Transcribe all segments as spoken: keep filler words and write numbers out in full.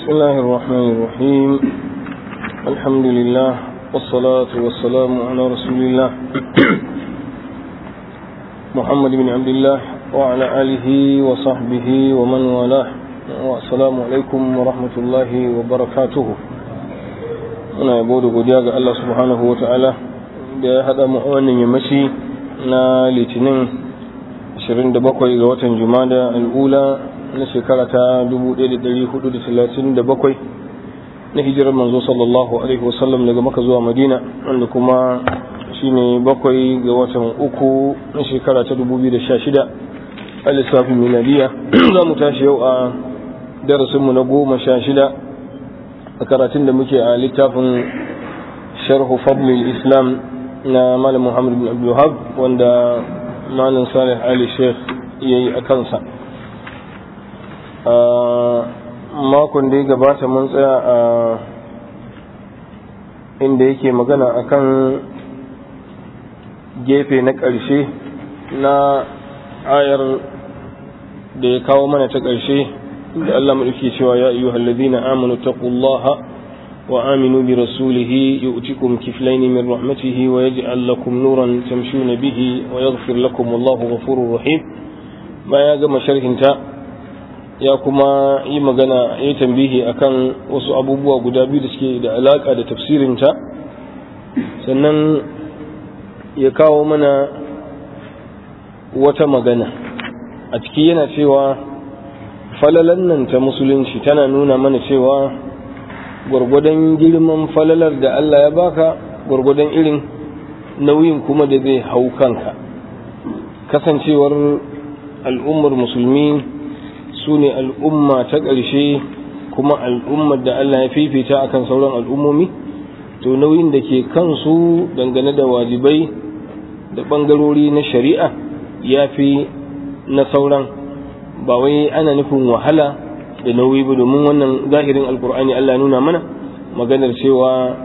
بسم الله الرحمن الرحيم. الحمد لله والصلاة والسلام على رسول الله محمد بن عبد الله وعلى آله وصحبه ومن والاه. والسلام عليكم ورحمة الله وبركاته. أنا يبود قدياغ الله سبحانه وتعالى بهذا مؤمن يمشي na litinin ashirin da bakwai ga watan Jumada al'ula na shekara ta dubu ɗaya da ɗari hudu da talatin da bakwai na hijirar manzo sallallahu alaihi wasallam daga Makka zuwa Madina, wanda kuma shine bakwai ga watan uku na shekara ta dubu biyu da sha shida a lissafin miladiya. Za mu tashi yau a darasinmu na goma sha shida a karatun da muke a littafin sharhu fadlil islam na malam Muhammad bin Abdul Wahhab, wanda malam Salih Ali Sheikh yayi a kansa. Makon da ya gabata mun tsaya a inda yake magana akan gefe na ƙarshe na ayar da ya kawo mana ta ƙarshe, da Allah madauki cewa ya ayyuhal ladina amanu taqullaha وآمنوا برسوله يؤتكم كفلين من رحمته ويجعل لكم نورا تمشون به ويغفر لكم والله غفور رحيم. ما يجمع شرحنتا ya kuma yi magana ya tambihi akan wasu abubuwa guda biyu da suke da alaka da tafsirinta, sannan ya kawo mana wata magana a ciki yana cewa falalan nan ta musulunci tana nuna mana cewa gwargwadon girman falalar da Allah ya baka gwargwadon irin nauyin kuma da zai hau kanka. Kasancewar al'ummar musulmi su ne al'umma ta ƙarshe kuma al'ummar da Allah ya fifita akan sauran al'ummomi, to nauyin da ke kansu dangane da wajibai da ɓangarori na shari'a ya fi na sauran. Ba wai ana nufin wahala da nauyi ba, domin wannan zahirin alkur'ani Allah nuna mana maganar cewa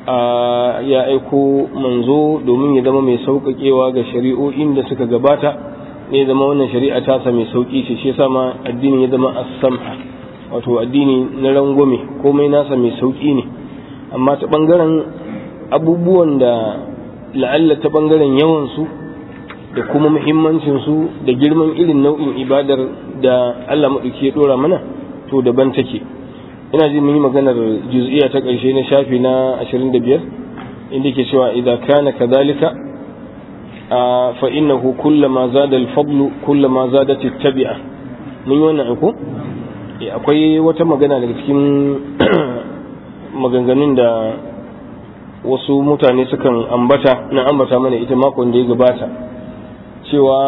ya aiko manzo domin ya zama mai sauƙaƙewa ga shari'o'in da suka gabata, ne zama wannan shari'a tasa mai sauƙi ce, shi yasa ma addini ya zama as-samha, wato addini na rangwame, komai nasa mai sauƙi ne. amma ta bangaren abubuwan da la'alla ta bangaren yawan su da kuma muhimmancin su da girman irin nau'in ibadar da Allah madauki ya dora mana, to daban take. ina ji mun yi maganar juz'iyya ta ƙarshe na shafi na ashirin da biyar inda ke cewa idza kana kadhalika fa innahu kullama zada al-fadlu kullama zadat at-tabi'a. mun yi wannan ko akwai wata magana daga cikin maganganun da wasu mutane sukan ambata, na ambata mana ita makon da ya gabata, cewa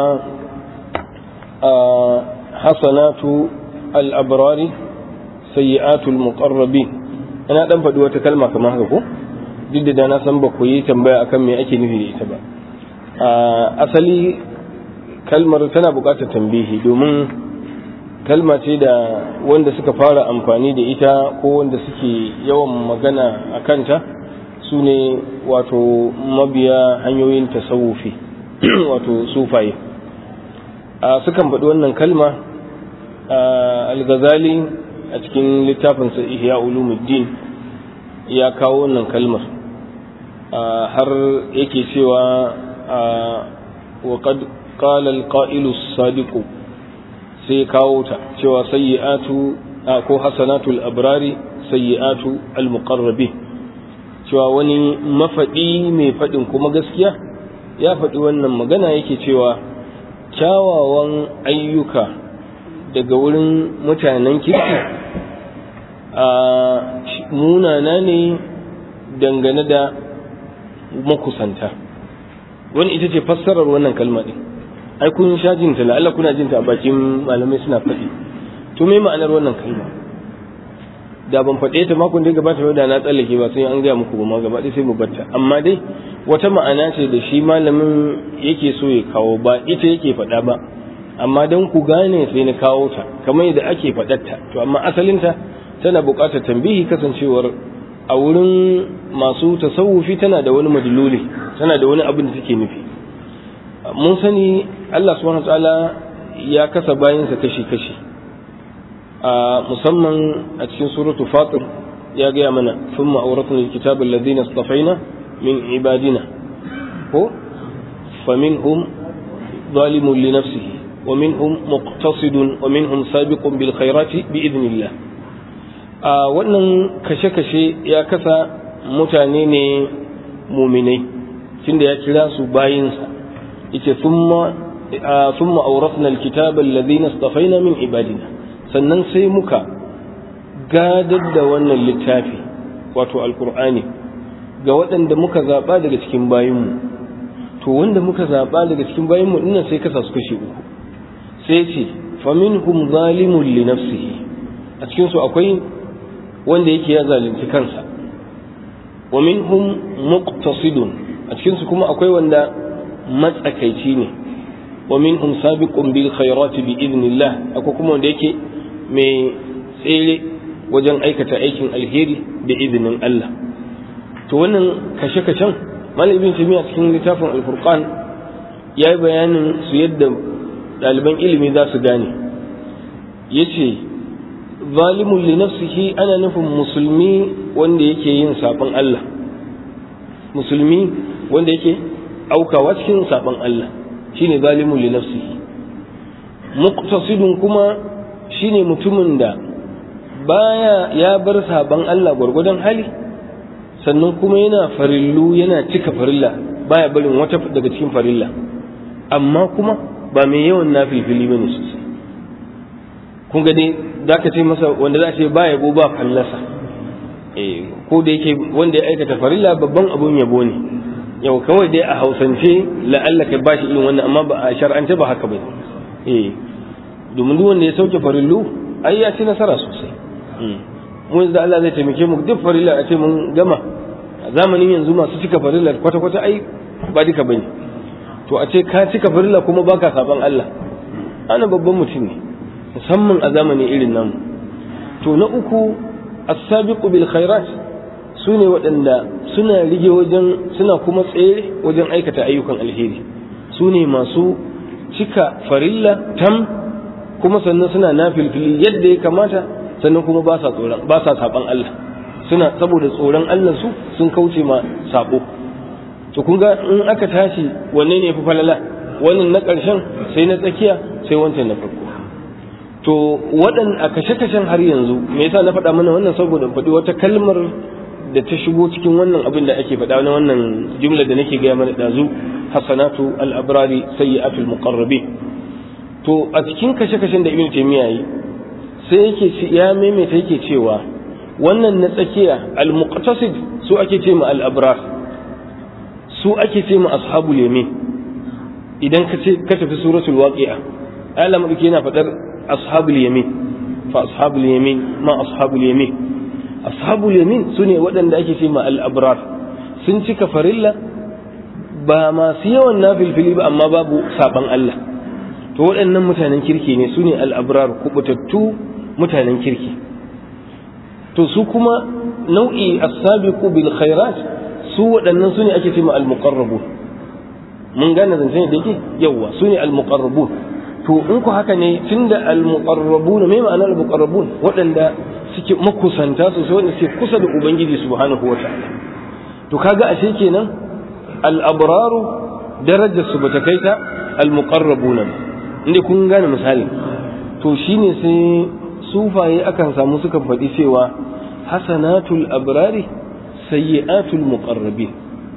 hasanatu al-abrari sayyi'atul muqarrabin. ina dan faɗi wata kalma kamar haka ko, duk da na san ba ku yi tambaya akan me ake nufi da ita ba. asali kalmar tana buƙatar tambihi, domin kalma ce da wanda suka fara amfani da ita ko wanda suke yawan magana a kanta su ne wato mabiya hanyoyin tasawufi wato sufaye. sukan faɗi wannan kalma. al-Ghazali a cikin littafinsa Ihya Ulumuddin ya kawo wannan kalmar, har yake cewa wa qad qala al-qa'ilu as-sadiq, sai kawo ta cewa sayyi'atu ko hasanatul abrari sayyi'atu al-muqarrabin, cewa wani mafadi mai fadin kuma gaskiya ya faɗi wannan magana, yake cewa kyawawan ayyuka daga wurin mutanen kirki a munana ne dangane da makusanta. wani ita ce fassarar wannan kalma din. ai kun sha jinta, la'alla kuna jinta a bakin malamai suna faɗi. to me ma'anar wannan kalma? da ban faɗe ta makon da gabata da na tsallake ba, sai an gaya muku ba ma gaba ɗaya sai mu batta. amma dai wata ma'ana ce da shi malamin yake so ya kawo, ba ita yake faɗa ba, amma don ku gane sai na kawo ta kamar yadda ake faɗarta. to amma asalinta tana buƙatar tambihi, kasancewar a wurin masu tasawufi tana da wani madluli, tana da wani abin da take nufi. mun sani Allah subhanahu wataala ya kasa bayansa kashi-kashi. musamman a cikin suratu fatir ya gaya mana thumma awratna alkitaba alladhina istafaina min ibadina ko faminhum zalimun li nafsihi wa minhum muqtasidun wa minhum sabiqun bil khairati bi idnillah. wannan kashe-kashe ya kasa mutane ne muminai tunda ya kira su bayinsa yace thumma thumma awrathna alkitaba alladhina istafaina min ibadina, sannan sai muka gadar da wannan littafi wato alqur'ani ga waɗanda muka zaba daga cikin bayinmu. to wanda muka zaba daga cikin bayinmu dinnan sai kasa su kashe uku, sai ce faminhum zalimun li nafsihi, a cikin su akwai wanda yake ya zalunci kansa, wa minhum muqtasidun, a cikin su kuma akwai wanda matsakaici ne, wa minhum sabiqun bil khairati bi idnillah, akwai kuma wanda yake mai tsere wajen aikata aikin alheri da izinin Allah. to wannan kashe-kashen Malam Ibn Taymiyyah cikin littafin Al-Furqan ya yi bayanin su yadda ɗaliban ilimi za su gane. yace zalimun li nafsihi ana nufin musulmi wanda yake yin saban Allah, musulmi wanda yake aukawa cikin saban Allah shine zalimun li nafsihi. muqtasidun kuma shine mutumin da baya ya bar saban Allah gwargwadon hali, sannan kuma yana farillu yana cika farilla, baya barin wata daga cikin farilla, amma kuma ba mai yawan nafilfili bane sosai. kun ga dai za ka ce masa wanda za ce ba yabo ba fallasa, ko da yake wanda ya aikata farilla babban abun yabo ne, yau kawai dai a hausance la'alla ka ba shi irin wannan, amma ba a shar'ance ba haka ba ne. domin duk wanda ya sauke farillu ai ya ci nasara sosai. mu da Allah zai taimake mu duk farilla a ce mun gama. a zamanin yanzu masu cika farilla kwata-kwata ai ba duka bane, to a ce ka cika farilla kuma baka saban Allah, ana babban mutum ne musamman a zamani irin namu. to na uku as-sabiqu bil khairat sune waɗanda suna rige wajen suna kuma tsere wajen aikata ayyukan alheri, sune masu cika farilla tam kuma sannan suna nafilfili yadda ya kamata, sannan kuma ba sa tsoron ba sa saban Allah, suna saboda tsoron Allah su sun kauce ma sabo. to kun ga in aka tashi wanne ne fi falala, wannan na ƙarshen sai na tsakiya sai wancan na farko. to waɗan a kashe-kashen har yanzu me yasa na faɗa mana wannan, saboda faɗi wata kalmar da ta shigo cikin wannan abin da ake faɗa na wannan jumla da nake gaya mana ɗazu, hasanatu al-abrari sayyi'atul muqarrabin. to a cikin kashe-kashen da Ibn Taymiyyah yi sai yake ya maimaita yake cewa wannan na tsakiya al-muqtasid su ake ce ma al-abrar, su ake ce ma ashabul yamin. idan ka ce ka tafi suratul waqi'a Allah madauki yana faɗar ashabul yamin, fa ashabul yamin ma ashabul yamin. ashabul yamin sune waɗanda ake ce ma al-abrar, sun cika farilla ba masu yawan nafilfili ba amma babu saban Allah. to waɗannan mutanen kirki ne, sune al-abrar, kubutattu mutanen kirki. to su kuma nau'i as-sabiqu bil khairat su waɗannan sune ake ce ma al-muqarrabun. mun gane zancen da yake yawa sune al-muqarrabun. to in ku haka ne tunda al-muqarrabun me ma'ana al-muqarrabun, waɗanda suke makusanta sosai, wanda suke kusa da ubangiji subhanahu wataala. to kaga ashe kenan al-abraru darajar su bata kai ta al-muqarrabun inda kun gane misali. to shine sai sufaye akan samu suka faɗi cewa hasanatul abrari sayyi'atul muqarrabin,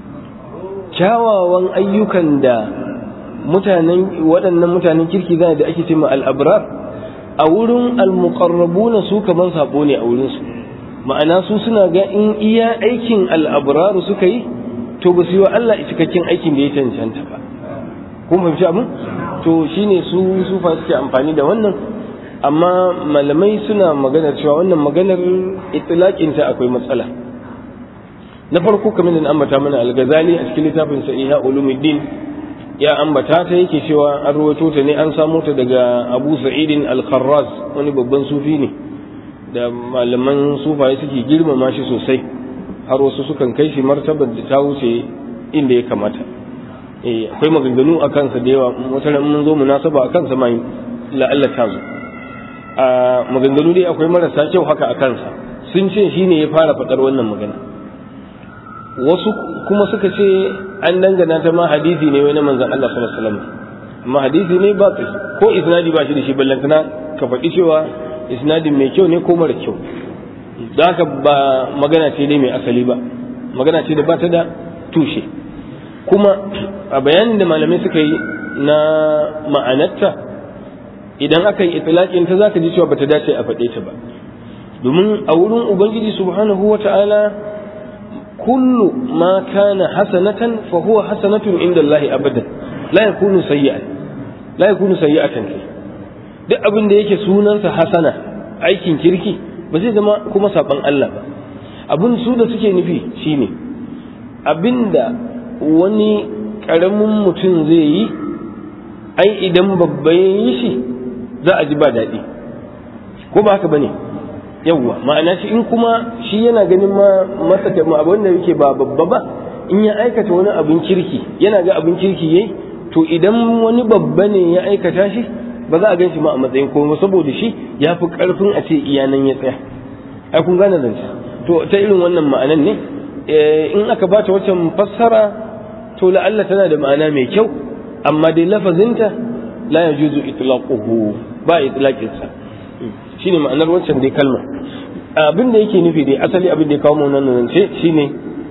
kyawawan ayyukan da mutanen waɗannan mutanen kirki zai da ake cewa al-abrar a wurin al-muqarrabuna su kaman sabo ne a wurin su. ma'ana su suna ga in iya aikin al-abrar suka yi to ba su yi wa Allah cikakken aikin da ya cancanta ba. kun fahimci abin? to shine su sufa suke amfani da wannan, amma malamai suna magana cewa wannan maganar itlaqin ta akwai matsala. na farko kamar da ambata mana al-Ghazali a cikin littafin sa Ihya Ulumuddin ya ambata ta yake cewa an rawaito ta ne an samu ta daga Abu Sa'id al-Kharraz, wani babban sufi ne da malaman sufaye suke girmama shi sosai, har wasu sukan kai shi martabar da ta wuce inda ya kamata. eh akwai maganganu a kansa da yawa, wata ran mun zo munasaba a kansa mai la'alla ta zo. a maganganu dai akwai marasa kyau haka a kansa, sun ce shi ne ya fara faɗar wannan magana. Wasu kuma suka ce an dangana ta ma hadisi ne wai na manzon Allah sallallahu alaihi wasallam, amma hadisi ne ba ko isnadi ba shi da shi, ballantana ka faɗi cewa isnadin mai kyau ne ko mara kyau. Da haka ba magana ce dai mai asali ba, magana ce da ba ta da tushe. Kuma a bayanin da malamai suka yi na ma'anarta, idan aka yi itlaqin ta zaka ji cewa bata dace a faɗe ta ba, domin a wurin ubangiji subhanahu wata'ala kullu ma kana hasanatan fa huwa hasanatun inda Allah abadan la yakunu sayyi'an la yakunu sayyi'atan duk abin da yake sunansa hasana, aikin kirki, ba zai zama kuma saban Allah ba. Abin su da suke nufi shine abinda wani karamin mutum zai yi, ai idan babba ya yi shi za a ji ba daɗi, ko ba haka bane? Yawwa, ma'ana shi in kuma shi yana ganin ma masa abin da yake ba babba ba, in ya aikata wani abin kirki yana ga abin kirki yayi, to idan wani babba ne ya aikata shi ba za a gan shi ma a matsayin komai, saboda shi ya fi ƙarfin a ce iyanan ya tsaya. Ai kun gane zance. To ta irin wannan ma'anan ne in aka bata wancan fassara, to la'alla tana da ma'ana mai kyau, amma dai lafazinta la yajuzu itlaquhu, ba itlaqinsa. Shine ma'anar wancan dai kalma. Abin da yake nufi dai asali abin da ya kawo mu nan nan ce shine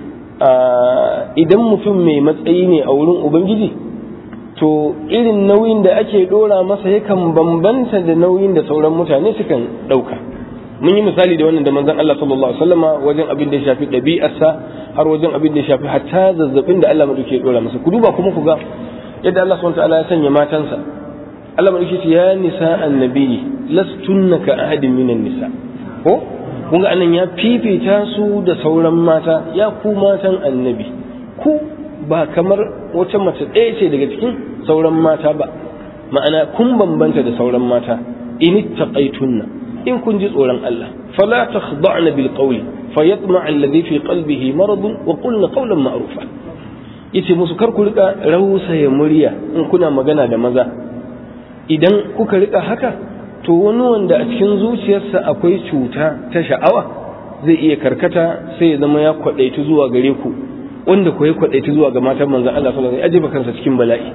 idan mutum mai matsayi ne a wurin ubangiji, to irin nauyin da ake dora masa yakan bambanta da nauyin da sauran mutane sukan dauka. Mun yi misali da wannan da manzon Allah sallallahu alaihi wasallama wajen abin da ya shafi ɗabi'arsa, har wajen abin da ya shafi hatta zazzabin da Allah madauke dora masa. Ku duba kuma ku ga yadda Allah subhanahu wa ta'ala ya sanya matansa. Allah madauke ce ya nisa annabi lastunna ka ahadin minan nisa, ko kun ga anan ya fifita su da sauran mata, ya ku matan annabi, ku ba kamar wata mace ɗaya ce daga cikin sauran mata ba, ma'ana kun bambanta da sauran mata. In ittaqaytunna, in kun ji tsoron Allah, fala takhda'na bil qawli fayatma'a alladhi fi qalbihi maradun wa qulna qawlan ma'rufa. Yace musu kar ku rika rausaya murya in kuna magana da maza. Idan kuka rika haka, to wani wanda a cikin zuciyarsa akwai cuta ta sha'awa zai iya karkata sai ya zama ya kwadaitu zuwa gare ku, wanda ko ya kwadaitu zuwa ga matan manzon Allah sallallahu alaihi wasallam, ajiba kansa cikin bala'i.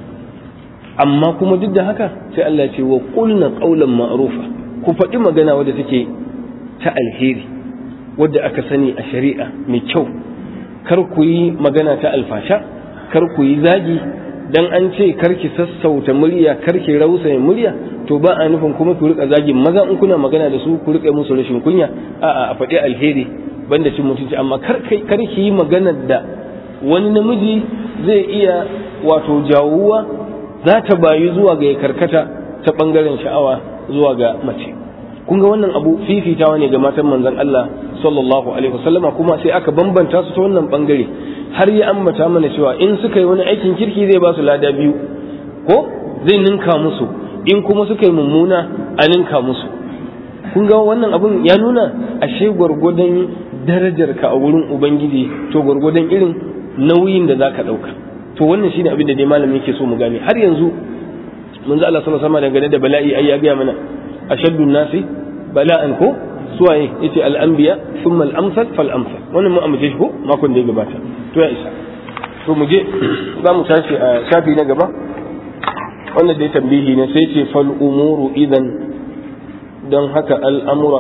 Amma kuma duk da haka sai Allah ya ce wa qulna qawlan ma'rufa, ku faɗi magana wadda take ta alheri, wadda aka sani a shari'a mai kyau. Kar ku yi magana ta alfasha, kar ku yi zagi, dan an ce kar ki sassauta murya, kar ki rausaya murya, to ba a nufin kuma ku rika zagin maza in kuna magana da su, ku rika musu rashin kunya. A'a, a faɗi alheri banda cin mutunci, amma kar kar ki yi magana da wani namiji zai iya wato jawuwa za ta bayu zuwa ga karkata ta bangaren sha'awa zuwa ga mace. Kun ga wannan abu fifitawa ne ga matan manzon Allah sallallahu alaihi wasallama, kuma sai aka bambanta su ta wannan bangare, har ya ambata mana cewa in suka yi wani aikin kirki zai ba su lada biyu, ko zai ninka musu, in kuma suka yi mummuna a ninka musu. Kun ga wannan abun ya nuna ashe gwargwadon darajar ka a wurin ubangiji, to gwargwadon irin nauyin da zaka dauka. To wannan shine abin da dai malami yake so mu gane. Har yanzu manzo Allah sallallahu alaihi wasallam dangane da bala'i ai ya ga mana ashaddu nasi bala'an, ko suwaye yace al-anbiya thumma al-amsal fal amsal. Wannan mu amince shi ko makon da ya gabata, to ya isa. To mu je za mu tashi a shafi na gaba, wannan dai tambihi ne, sai ce fal umuru idan, don haka al'amura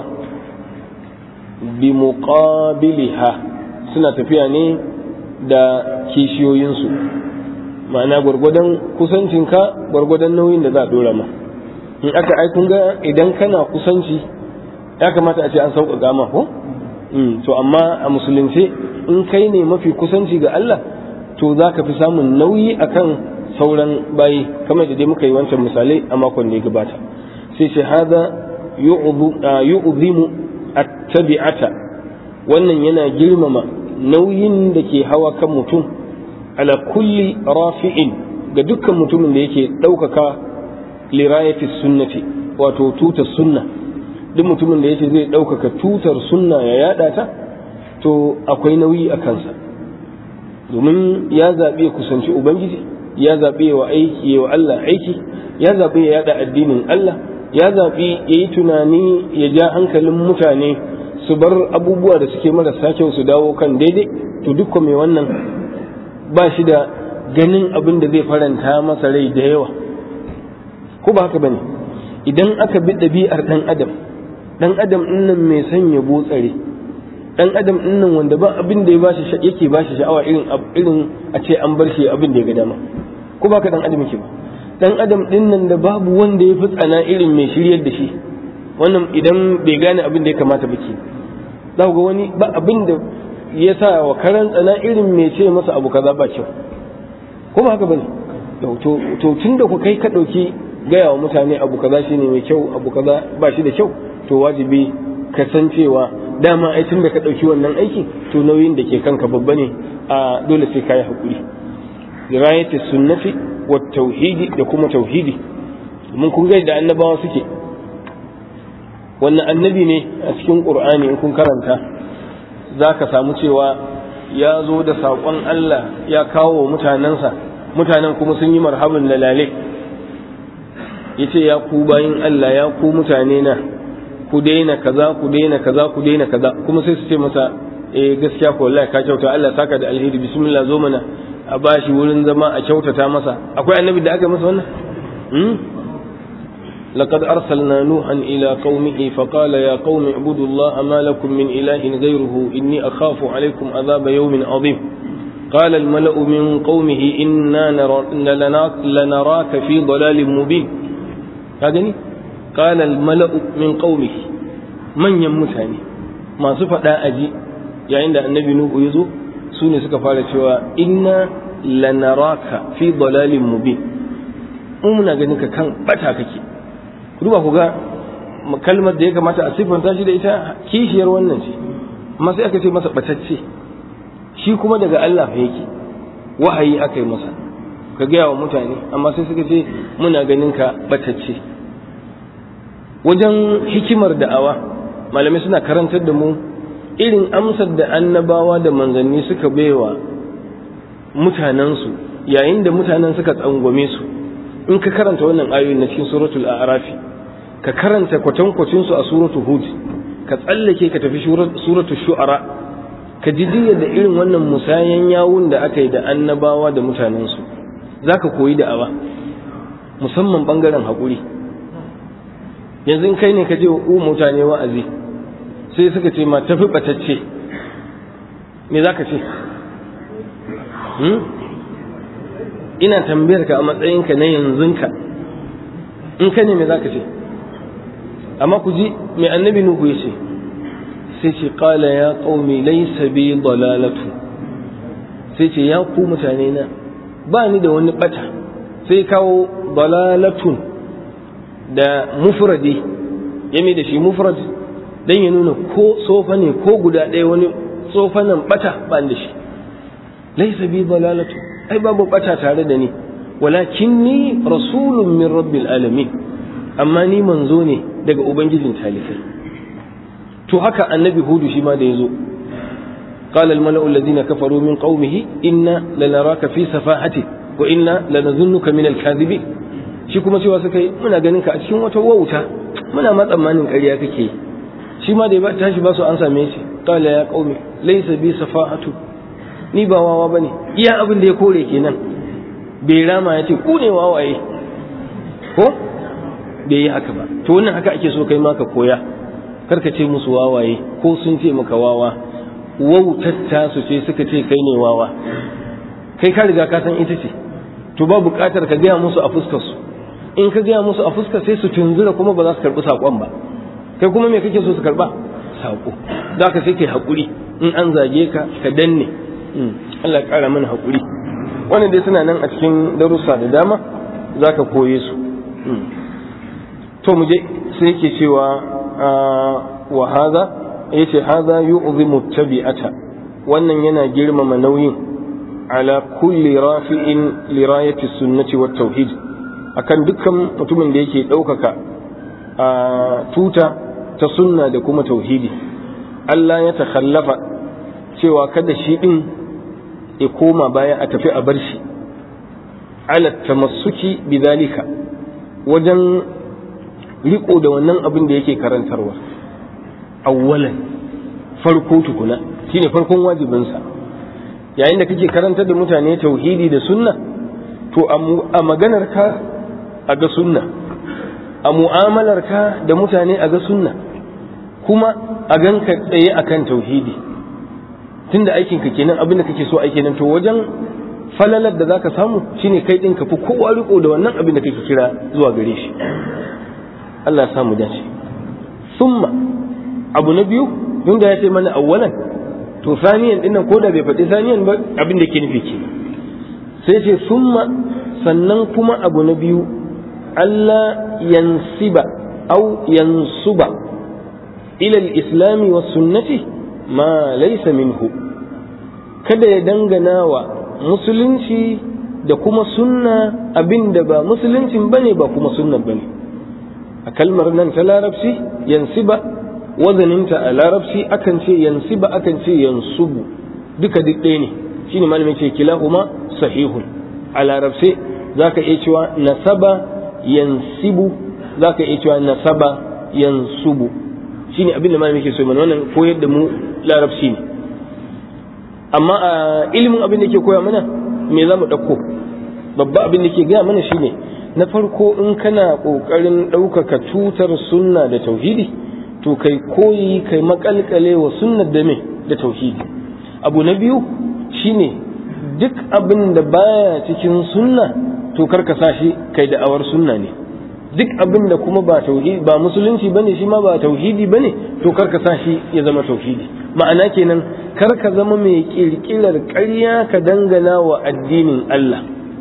bi muqabiliha suna tafiya ne da kishiyoyinsu, ma'ana gwargwadon kusancinka gwargwadon nauyin da za a dora ma. In aka ai kun ga idan kana kusanci ya kamata a ce an sauƙaƙa ma, ko to amma a musulunce in kai ne mafi kusanci ga Allah, to za ka fi samun nauyi akan sauran bayi, kamar da dai muka yi wancan misalai a makon da ya gabata. Sai ce hada yu'zimu at-tabi'ata, wannan yana girmama nauyin da ke hawa kan mutum, ala kulli rafi'in, ga dukkan mutumin da yake ɗaukaka lirayati sunnati, wato tutar sunna. Duk mutumin da yake zai ɗaukaka tutar sunna ya yada ta, to akwai nauyi a kansa, domin ya zaɓi ya kusanci ubangiji, ya zaɓi wa aiki wa Allah aiki, ya zaɓi ya yada addinin Allah, ya zaɓi ya yi tunani ya ja hankalin mutane su bar abubuwa da suke marasa kyau su dawo kan daidai, to dukkan mai wannan ba shi da ganin abin da zai faranta masa rai da yawa, ko ba haka bane? Idan aka bi ɗabi'ar ɗan adam, ɗan adam ɗinnan mai son ya botsare, ɗan adam ɗinnan wanda ba abin da ya bashi yake bashi sha'awa irin irin a ce an bar shi abin da ya ga dama, ko ba ka ɗan adam yake ba? Ɗan adam ɗinnan da babu wanda ya fi tsana irin mai shiryar da shi, wannan idan bai gane abin da ya kamata ba ke, za ku ga wani ba abin da ya sa wa karan tsana irin mai ce masa abu kaza ba kyau, ko ba haka bane? To tun da ku kai ka ɗauki gaya wa mutane abu kaza shine mai kyau, abu kaza ba shi da kyau, to wajibi ka san cewa dama ai tun da ka ɗauki wannan aiki to nauyin da ke kanka babba ne, a dole sai ka yi haƙuri. Dirayati sunnati wa tauhidi da kuma tauhidi, mun kun ga da annabawa suke, wannan annabi ne a cikin Qur'ani in kun karanta za ka samu cewa ya zo da saƙon Allah ya kawo wa mutanensa, mutanen kuma sun yi marhaban lalale, ya ce ya ku bayin Allah, ya ku mutane na, ku daina kaza ku daina kaza ku daina kaza, kuma sai su ce masa eh gaskiya ko wallahi ka kyauta, Allah saka da alheri, bismillah zo mana a bashi wurin zama a kyautata masa. Akwai annabi da aka masa wannan? hmm? لقد أرسلنا نوحا إلى قومه فقال يا قوم اعبدوا الله ما لكم من إله غيره إني أخاف عليكم عذاب يوم عظيم قال الملأ من قومه إنا لنراك في ضلال مبين. هذا قال الملأ من قومه من يمتاني ما صفة لا أجي يعني عند النبي نوح يزو سوني سكفارة شوى إنا لنراك في ضلال مبين. أمنا قلنك كان بتاكك duba ku ga kalmar da ya kamata a siffanta shi da ita kishiyar wannan ce, amma sai aka ce masa batacce, shi kuma daga Allah fa yake, wahayi aka yi masa ka gaya wa mutane, amma sai suka ce muna ganin ka batacce. Wajen hikimar da'awa malamai suna karantar da mu irin amsar da annabawa da manzanni suka baiwa mutanensu yayin da mutanen suka tsangwame su. In ka karanta wannan ayoyin na cikin suratul a'rafi, ka karanta kwatankwacin su a suratul hud, ka tsallake ka tafi suratul shu'ara, ka ji da irin wannan musayan yawun da aka yi da annabawa da mutanensu, zaka koyi da'awa musamman bangaren haƙuri. Yanzu in kai ne ka je wa mutane wa'azi sai suka ce ma tafi batacce, me zaka ce? hmm? ina tambayar ka a matsayinka na yanzunka, in ka ne me zaka ce? amma ku ji mai annabi nuhu ya ce, sai ce qala ya qaumi laysa bi dalalatu, sai ce ya ku mutane na ba ni da wani bata, sai kawo dalalatun da mufradi ya mai da shi mufrad dan ya nuna ko tsofa ne ko guda ɗaya wani tsofanan bata ba da shi. laysa bi dalalatu, ai babu bata tare da ni, walakinni rasulun min rabbil alamin, amma ni manzo ne daga ubangijin talikai. To haka annabi hudu shi ma da yazo, qala al mala'u alladhina kafaru min qaumihi inna lanaraka fi safahati wa inna lanadhunnuka min al kadhibin, shi kuma cewa suka yi muna ganin ka a cikin wata wauta, muna ma tsammanin ƙarya kake. Shi ma da ya tashi ba su an same shi, qala ya qaumi laysa bi safahatu, ni ba wawa bane, iya abin da ya kore kenan, bai rama ya ce ku ne wawaye ko bai yi haka ba. To wannan haka ake so kai ma ka koya, karka ce musu wawaye ko sun ce maka wawa, wautatta su ce suka ce kai ne wawa, kai ka riga ka san ita ce, to ba buƙatar ka gaya musu a fuskar su. In ka gaya musu a fuskar sai su tunzura kuma ba za su karɓi saƙon ba, kai kuma me kake so su karɓa? Saƙo. Da ka sai kai haƙuri, in an zage ka ka danne. Allah ya ƙara mana haƙuri. Wannan dai suna nan a cikin darussa da dama za ka koye su. To mu je sai yake cewa wa hadha, yace hadha yu'zimu tabi'ata, wannan yana girmama nauyin ala kulli rafi'in li rayati sunnati wat tauhid, akan dukkan mutumin da yake ɗaukaka a tuta ta sunna da kuma tauhidi. Allah ya takhallafa, cewa kada shi din ya koma baya a tafi a bar shi, ala tamassuki bidhalika, wajen riko da wannan abin da yake karantarwa awwalan farko tukuna shine farkon wajibinsa yayin da kake karantar da mutane tauhidi da sunna to a maganar ka a ga sunna a mu'amalar ka da mutane a ga sunna kuma a ganka tsaye akan tauhidi tunda aikin ka kenan abin da kake so ai kenan to wajen falalar da zaka samu shine kai din ka fi kowa riko da wannan abin da kake kira zuwa gare shi Allah ya samu dace summa abu na biyu tunda ya ce mana awwalan to saniyan dinnan koda bai faɗi saniyan ba abin da ke nufi ke sai ce summa sannan kuma abu na biyu Allah yansiba au yansuba ila al-islam wa sunnati ma laysa minhu kada ya dangana wa musulunci da kuma sunna abinda ba musuluncin bane ba kuma sunnan bane a kalmar nan ta larabci yansiba wazaninta a larabci akan ce yansiba akan ce yansubu duka duk ɗaya ne shine malamin ce kilahuma sahihun a larabci zaka iya cewa nasaba yansibu zaka iya cewa nasaba yansubu shine abin da malamin ke so mana wannan koyar da mu larabci ne amma a ilimin abin da ke koya mana me za mu ɗauko babba abin da ke gaya mana shine na farko in kana ƙoƙarin ɗaukaka tutar sunna da tauhidi to kai koyi kai makalkale wa sunnar da me da tauhidi abu na biyu shine duk abin da baya cikin sunna to karka sa shi kai da'awar sunna ne duk abin da kuma ba tauhidi ba musulunci bane shi ma ba tauhidi bane to karka sa shi ya zama tauhidi ma'ana kenan karka zama mai kirkirar ƙarya ka dangana wa addinin Allah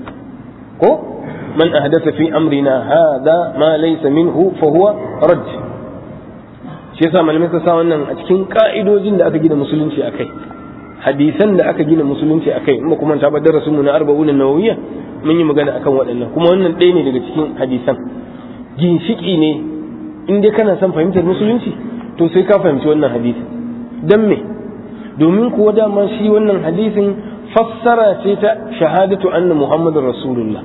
ko man ahdatha fi amrina hadha ma laysa minhu fa huwa rad shi yasa malamai suka sa wannan a cikin ka'idojin da aka gina musulunci akai hadisan da aka gina musulunci akai in ba kuma ta ba darasin mu na arba'un an-nawawiyya mun yi magana akan waɗannan kuma wannan ɗaya ne daga cikin hadisan ginshiki ne in dai kana son fahimtar musulunci to sai ka fahimci wannan hadisi dan me domin kuwa dama shi wannan hadisin fassara ce ta shahadatu anna muhammadar rasulullah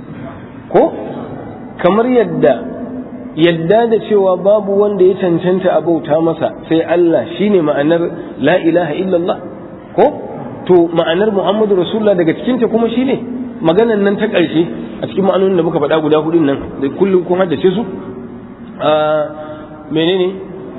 ko kamar yadda yadda da cewa babu wanda ya cancanta a bauta masa sai Allah shine ma'anar la ilaha illallah ko to ma'anar muhammadu rasulullah daga cikinta kuma shine maganan nan ta ƙarshe a cikin ma'anonin da muka faɗa guda hudun nan da kullum kun haddace su a menene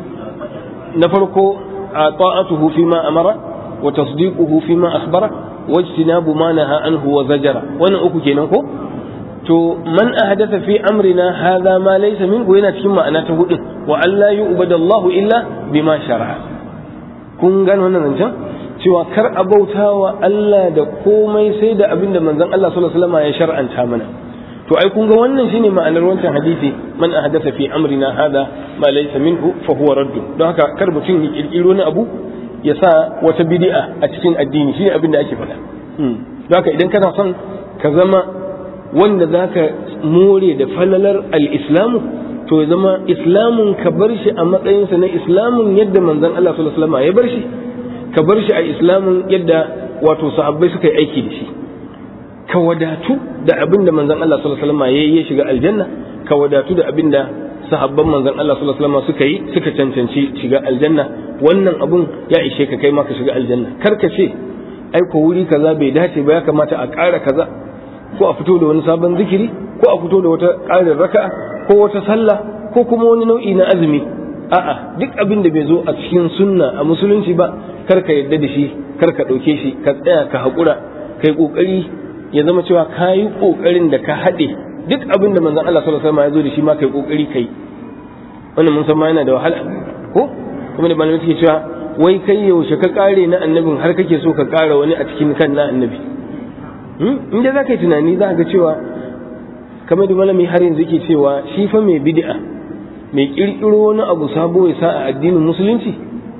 na farko a ta'atuhu fi ma amara wa tasdiquhu fi ma akhbara wa ijtinabu ma naha anhu wa zajara wannan uku kenan ko to man ahdatha fi amrina hadha ma laysa minhu yana cikin ma'ana ta hudu wa alla yu'badallahu illa bima shara'a kun gane wannan zancen cewa kar a bauta wa Allah da komai sai da abin da manzon Allah sallallahu alaihi wasallam ya shar'anta mana to ai kun ga wannan shine ma'anar wancan hadisi man ahdatha fi amrina hada ma laysa minhu fa huwa radd don haka kar mutum ya kirkiro ni abu ya sa wata bid'a a cikin addini shine abin da ake faɗa don haka idan kana son ka zama wanda zaka more da falalar al-islamu to ya zama islamun ka bar shi a matsayinsa na islamun yadda manzon Allah sallallahu alaihi wasallam ya bar shi ka bar shi a islamin yadda wato sahabbai suka yi aiki da shi ka wadatu da abin da manzon Allah sallallahu alaihi wasallam yayi ya shiga aljanna ka wadatu da abin da sahabban manzon Allah sallallahu alaihi wasallam suka yi suka cancanci shiga aljanna wannan abun ya ishe ka kai ma ka shiga aljanna kar ka ce ai ko wuri kaza bai dace ba ya kamata a ƙara kaza ko a fito da wani sabon zikiri ko a fito da wata ƙarin raka'a ko wata sallah ko kuma wani nau'i na azumi a'a duk abin da bai zo a cikin sunna a musulunci ba kar ka yadda da shi kar ka ɗauke shi ka tsaya ka haƙura kai ƙoƙari ya zama cewa ka yi ƙoƙarin da ka haɗe duk abin da manzon Allah sallallahu alaihi wasallam ya zo da shi ma kai ƙoƙari kai wannan mun san ma yana da wahala ko kuma da malamai suke cewa wai kai yaushe ka ƙare na annabin har kake so ka ƙara wani a cikin kan na annabi in dai za ka yi tunani za ga cewa kamar da malami har yanzu yake cewa shi fa mai bid'a mai ƙirƙiro wani abu sabo ya sa a addinin musulunci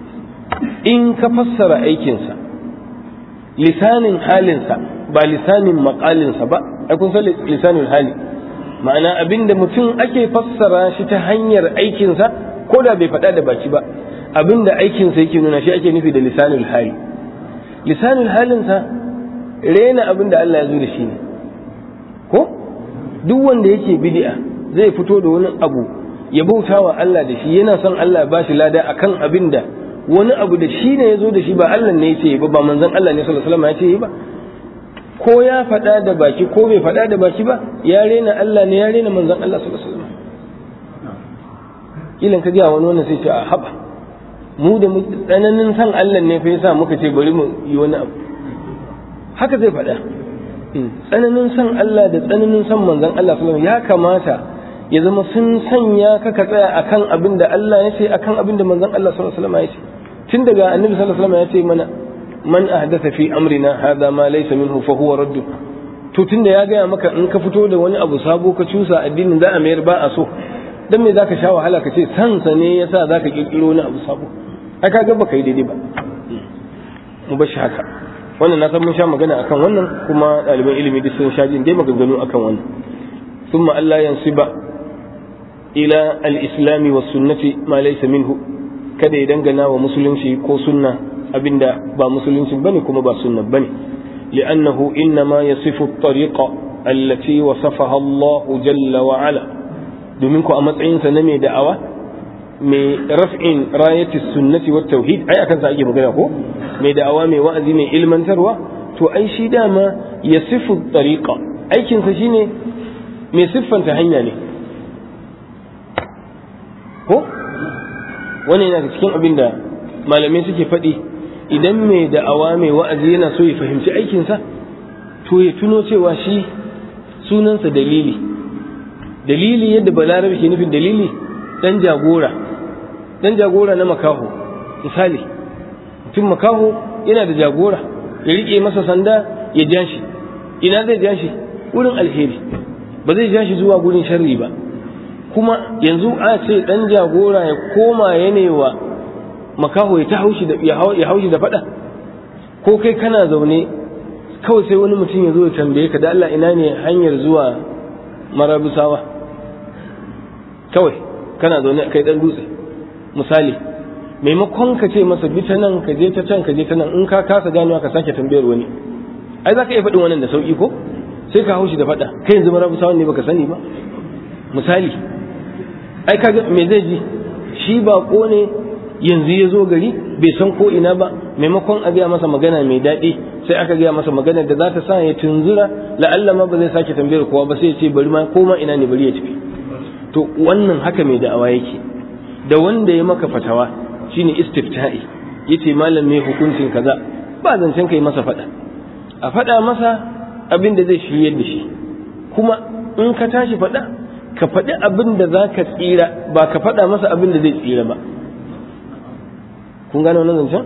in ka fassara aikinsa lisanin halinsa ba lisanin maƙalinsa ba ai kun san lisanin hali ma'ana abinda mutum ake fassara shi ta hanyar aikinsa ko da bai faɗa da baki ba abinda aikinsa yake nuna shi ake nufi da lisanin hali lisanin halinsa rena abinda Allah ya zo da shi ne ko duk wanda yake bid'a zai fito da wani abu ya bauta wa Allah da shi yana son Allah ya bashi lada akan abin da wani abu da shi ne ya zo da shi ba Allah ne ya ce ba ba manzon Allah ne sallallahu alaihi wasallam ya ce ba, ko ya faɗa da baki ko bai faɗa da baki ba, ya rena Allah ne ya rena manzon Allah sallallahu alaihi wasallam. Kilan ka ga wani wannan sai ce a haba mu da mu tsananin san Allah ne fa yasa muka ce bari mu yi wani abu, haka zai faɗa. Tsananin san Allah da tsananin san manzon Allah sallallahu alaihi wasallam ya kamata ya zama sun sanya ka ka tsaya akan abin da Allah ya ce akan abin da manzon Allah sallallahu alaihi wasallam ya ce. Tun daga annabi sallallahu alaihi wasallam ya ce mana man ahdatha fi amrina hadha ma laysa minhu fa huwa radd. To tunda ya gaya maka in ka fito da wani abu sabo ka cusa addinin za a mayar ba a so, dan me zaka sha wahala ka ce san sa ne yasa zaka kirkiro wani abu sabo, ai kaga baka yi daidai ba. Mu bar shi haka. Wannan na san mun sha magana akan wannan kuma ɗaliban ilimi duk sun sha jin dai maganganu akan wannan. Thumma Allah yansiba ila al-islami was sunnati ma laysa minhu, kada ya dangana wa musulunci ko sunna abinda ba musulunci bane kuma ba sunna bane, li'annahu innama yasifu at-tariqa allati wasafaha Allah jalla wa ala, domin ko a matsayin sa na mai da'awa mai raf'in rayati sunnati wat tauhid, ai akan sa ake magana ko mai da'awa mai wa'azi mai ilmantarwa, to ai shi dama yasifu at-tariqa aikin sa shine mai siffanta hanya ne ko wannan yana cikin abin da malamai suke faɗi. Idan mai da'awa mai wa'azi yana so ya fahimci aikinsa, to ya tuno cewa shi sunansa dalili. Dalili yadda balarabe ke nufin dalili, dan jagora dan jagora na makaho. Misali, mutum makaho yana da jagora, ya rike masa sanda ya ja shi. Ina zai ja shi? Wurin alheri, ba zai ja shi zuwa gurin sharri ba. Kuma yanzu a ce dan jagora ya koma yanewa makaho ya ta haushi da ya haushi da fada, ko kai kana zaune kawai sai wani mutum ya zo ya tambaye ka da Allah ina ne hanyar zuwa Marabusawa, kawai kana zaune kai dan dutse misali, maimakon ka ce masa bi ta nan ka je ta can ka je ta nan, in ka kasa ganewa ka sake tambayar wani, ai za ka iya faɗin wannan da sauki ko, sai ka haushi da fada kai yanzu Marabusawa ne baka sani ba misali. Ai kaga me zai ji, shi bako ne yanzu ya zo gari bai san ko ina ba, maimakon a gaya masa magana mai daɗi sai aka gaya masa magana da za ta sa ya tunzura, la'alla ma ba zai sake tambayar kowa ba, sai ya ce bari ma koma ina ne bari ya tafi. To wannan haka mai da'awa yake. Da wanda ya maka fatawa shine istifta'i, yace malam me hukuncin kaza, ba zancen kai masa fada, a fada masa abin da zai shiryar da shi, kuma in ka tashi fada ka faɗi abin da za ka tsira, ba ka faɗa masa abin da zai tsira ba. Kun gane wannan zancen?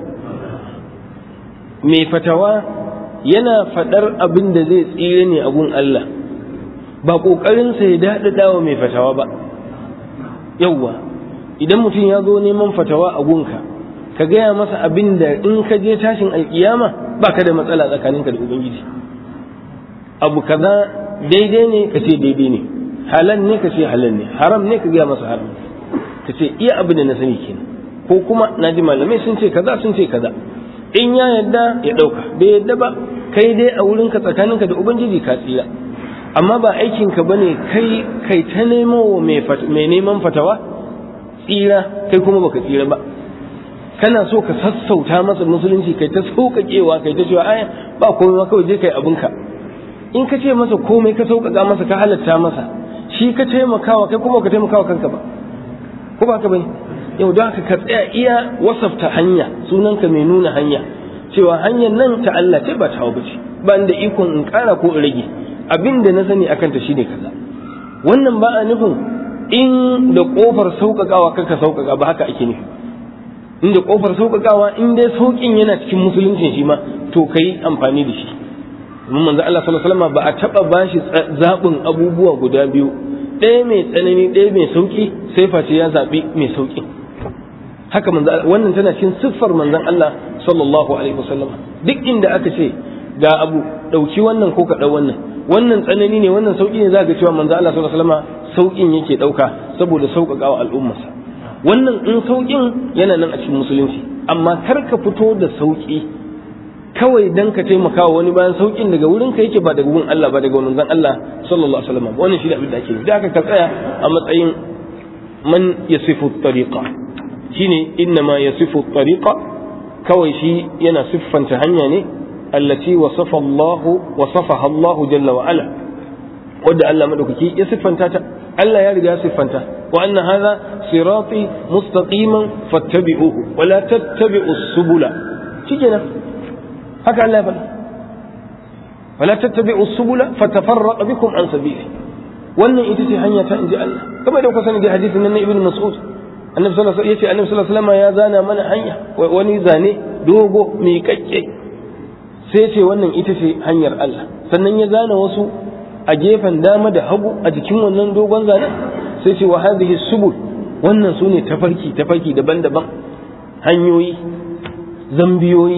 Mai fatawa yana faɗar abin da zai tsira ne a gun Allah, ba ƙoƙarinsa ya daɗaɗa wa mai fatawa ba. Yawwa, idan mutum ya zo neman fatawa a gunka, ka gaya masa abin da in ka je tashin alƙiyama ba ka da matsala tsakaninka da Ubangiji. Abu kaza daidai ne ka ce daidai ne, halal ne ka ce halal ne, haram ne ka gaya masa haram, ka ce iya abin da na sani kenan, ko kuma na ji malamai sun ce kaza sun ce kaza. In ya yadda ya ɗauka, bai yadda ba kai dai a wurinka tsakaninka da Ubangiji ka tsira. Amma ba aikinka bane kai kai ta nemo mai neman fatawa tsira, kai kuma baka tsira ba. Kana so ka sassauta masa musulunci, kai ta sauƙaƙewa, kai ta cewa aya ba komai ma kawai je kai abinka. In ka ce masa komai ka sauƙaƙa masa ka halatta masa, shi ka taimakawa kai kuma ka taimakawa kanka ba, ko ba ka bane? Yau da ka tsaya iya wasafta hanya, sunanka mai nuna hanya, cewa hanyar nan ta Allah ce ba ta hawa bace, ba da ikon in ƙara ko in rage, abin da na sani akan ta shine kaza. Wannan ba a nufin in da kofar sauƙaƙawa kanka sauƙaƙa, ba haka ake nufi. In da kofar sauƙaƙawa, in dai sauƙin yana cikin musuluncin shi ma, to kai amfani da shi. Mun manzo Allah sallallahu alaihi wasallam ba a taba bashi zaɓin abubuwa guda biyu, ɗaya mai tsanani ɗaya mai sauƙi, sai face ya zaɓi mai sauƙi. Haka manzo wannan tana cikin siffar manzon Allah sallallahu alaihi wasallam. Duk inda aka ce ga abu ɗauki wannan ko ka ɗau wannan, wannan tsanani ne wannan sauƙi ne, za ga cewa manzo Allah sallallahu alaihi wasallam sauƙin yake ɗauka saboda sauƙaƙawa al'ummarsa. Wannan in sauƙin yana nan a cikin musulunci, amma kar ka fito da sauƙi kawai dan ka taimaka wa wani bayan saukin daga wurin ka yake, ba daga wurin Allah ba daga manzon Allah sallallahu alaihi wasallam. Wannan shi ne abin da ake yi. Da aka ka tsaya a matsayin man yasifu at-tariqa shine innama yasifu at-tariqa kawai shi yana siffanta hanya ne allati wasafa Allah wasafaha Allah jalla wa ala wanda Allah madaukaki ya siffanta ta Allah ya riga ya siffanta wa anna hadha sirati mustaqiman fattabi'uhu wa la tattabi'us subula shikenan haka Allah ya faɗa wa la tattabi'us subula fatafarraqa bikum an sabili wannan ita ce hanya ta inji Allah kamar da kuka sani da hadisin nan na Ibn Mas'ud annabi sallallahu alaihi wasallam yace annabi sallallahu alaihi wasallam ya zana mana hanya wani zane dogo mai kakke sai ce wannan ita ce hanyar Allah sannan ya zana wasu a gefen dama da hagu a jikin wannan dogon zanen sai ce wa hadhihi subul wannan sune tafarki tafarki daban-daban hanyoyi zambiyoyi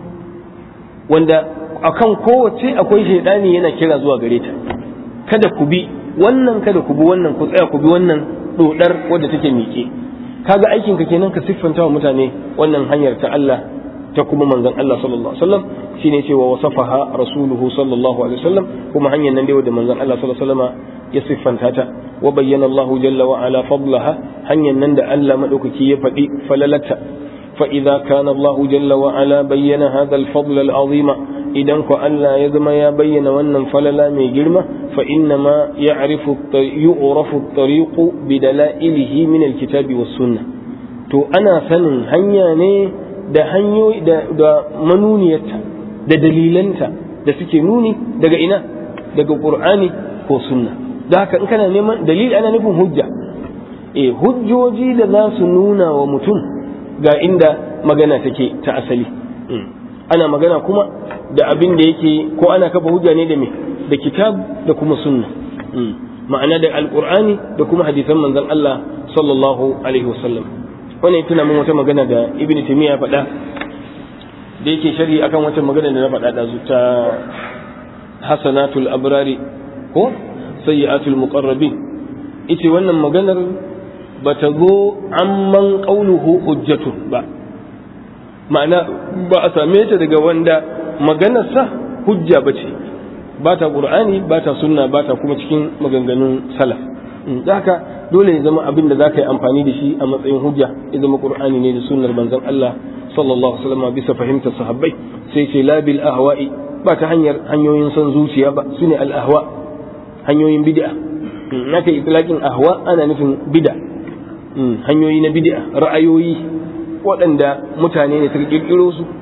wanda akan kowace akwai shaidani yana kira zuwa gare ta kada ku bi wannan kada ku bi wannan ku tsaya ku bi wannan dodar wadda take miƙe kaga aikin ka kenan ka siffanta wa mutane wannan hanyar ta Allah ta kuma manzon Allah sallallahu alaihi wasallam shine cewa wasafaha rasuluhu sallallahu alaihi wasallam kuma hanyar nan da manzon Allah sallallahu alaihi wasallam ya siffanta ta wa bayyana Allah jalla wa ala fadlaha hanyar nan da Allah madaukaki ya faɗi falalata fa idza kana Allah jalla wa ala bayyana hadha al-fadl al-azima idan ko Allah ya zama ya bayyana wannan falala mai girma fa inna ma ya'rifu yu'rafu at-tariq bi dalailihi min al-kitabi was-sunnah to ana sanin hanya ne da hanyoyi da, da manuniyarta da dalilanta da suke nuni daga ina daga qur'ani ko sunna da haka in kana neman dalili ana nufin hujja eh hujjoji da za su nuna wa mutum ga inda magana take ta asali ana magana kuma da abin da yake ko ana kafa hujja ne da me da kitab da kuma sunna ma'ana da alqur'ani da kuma hadisan manzon Allah sallallahu alaihi wasallam wannan tuna mun wata magana da ibn taymiya faɗa da yake sharhi akan wata magana da na faɗa da ta hasanatul abrari ko sayyi'atul muqarrabin ita wannan maganar bata zo amman qawluhu hujjatun ba ma'ana ba a same ta daga wanda maganarsa hujja bace ba ta qur'ani ba ta sunna ba ta kuma cikin maganganun salaf haka dole ya zama abin da za ka yi amfani da shi a matsayin hujja ya zama qur'ani ne da sunnar manzon Allah sallallahu alaihi wasallam bisa fahimtar sahabbai sai ce la bil ahwa'i ba ta hanyar hanyoyin son zuciya ba sune al ahwa hanyoyin bid'a naka itlaqin ahwa ana nufin bid'a hanyoyi na bid'a ra'ayoyi waɗanda mutane ne suka kirkiro su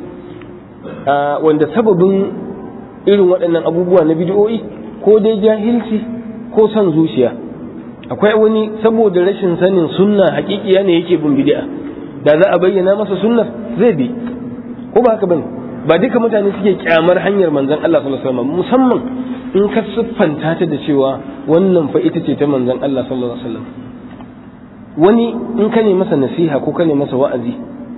wanda sababin irin waɗannan abubuwa na bid'o'i ko dai jahilci ko son zuciya akwai wani saboda rashin sanin sunna hakikiya ne yake bin bid'a da za a bayyana masa sunnar zai bi ko ba haka bane ba duka mutane suke kyamar hanyar manzon Allah sallallahu alaihi wasallam musamman in ka siffanta ta da cewa wannan fa ita ce ta manzon Allah sallallahu alaihi wasallam wani in ka ne masa nasiha ko ka ne masa wa'azi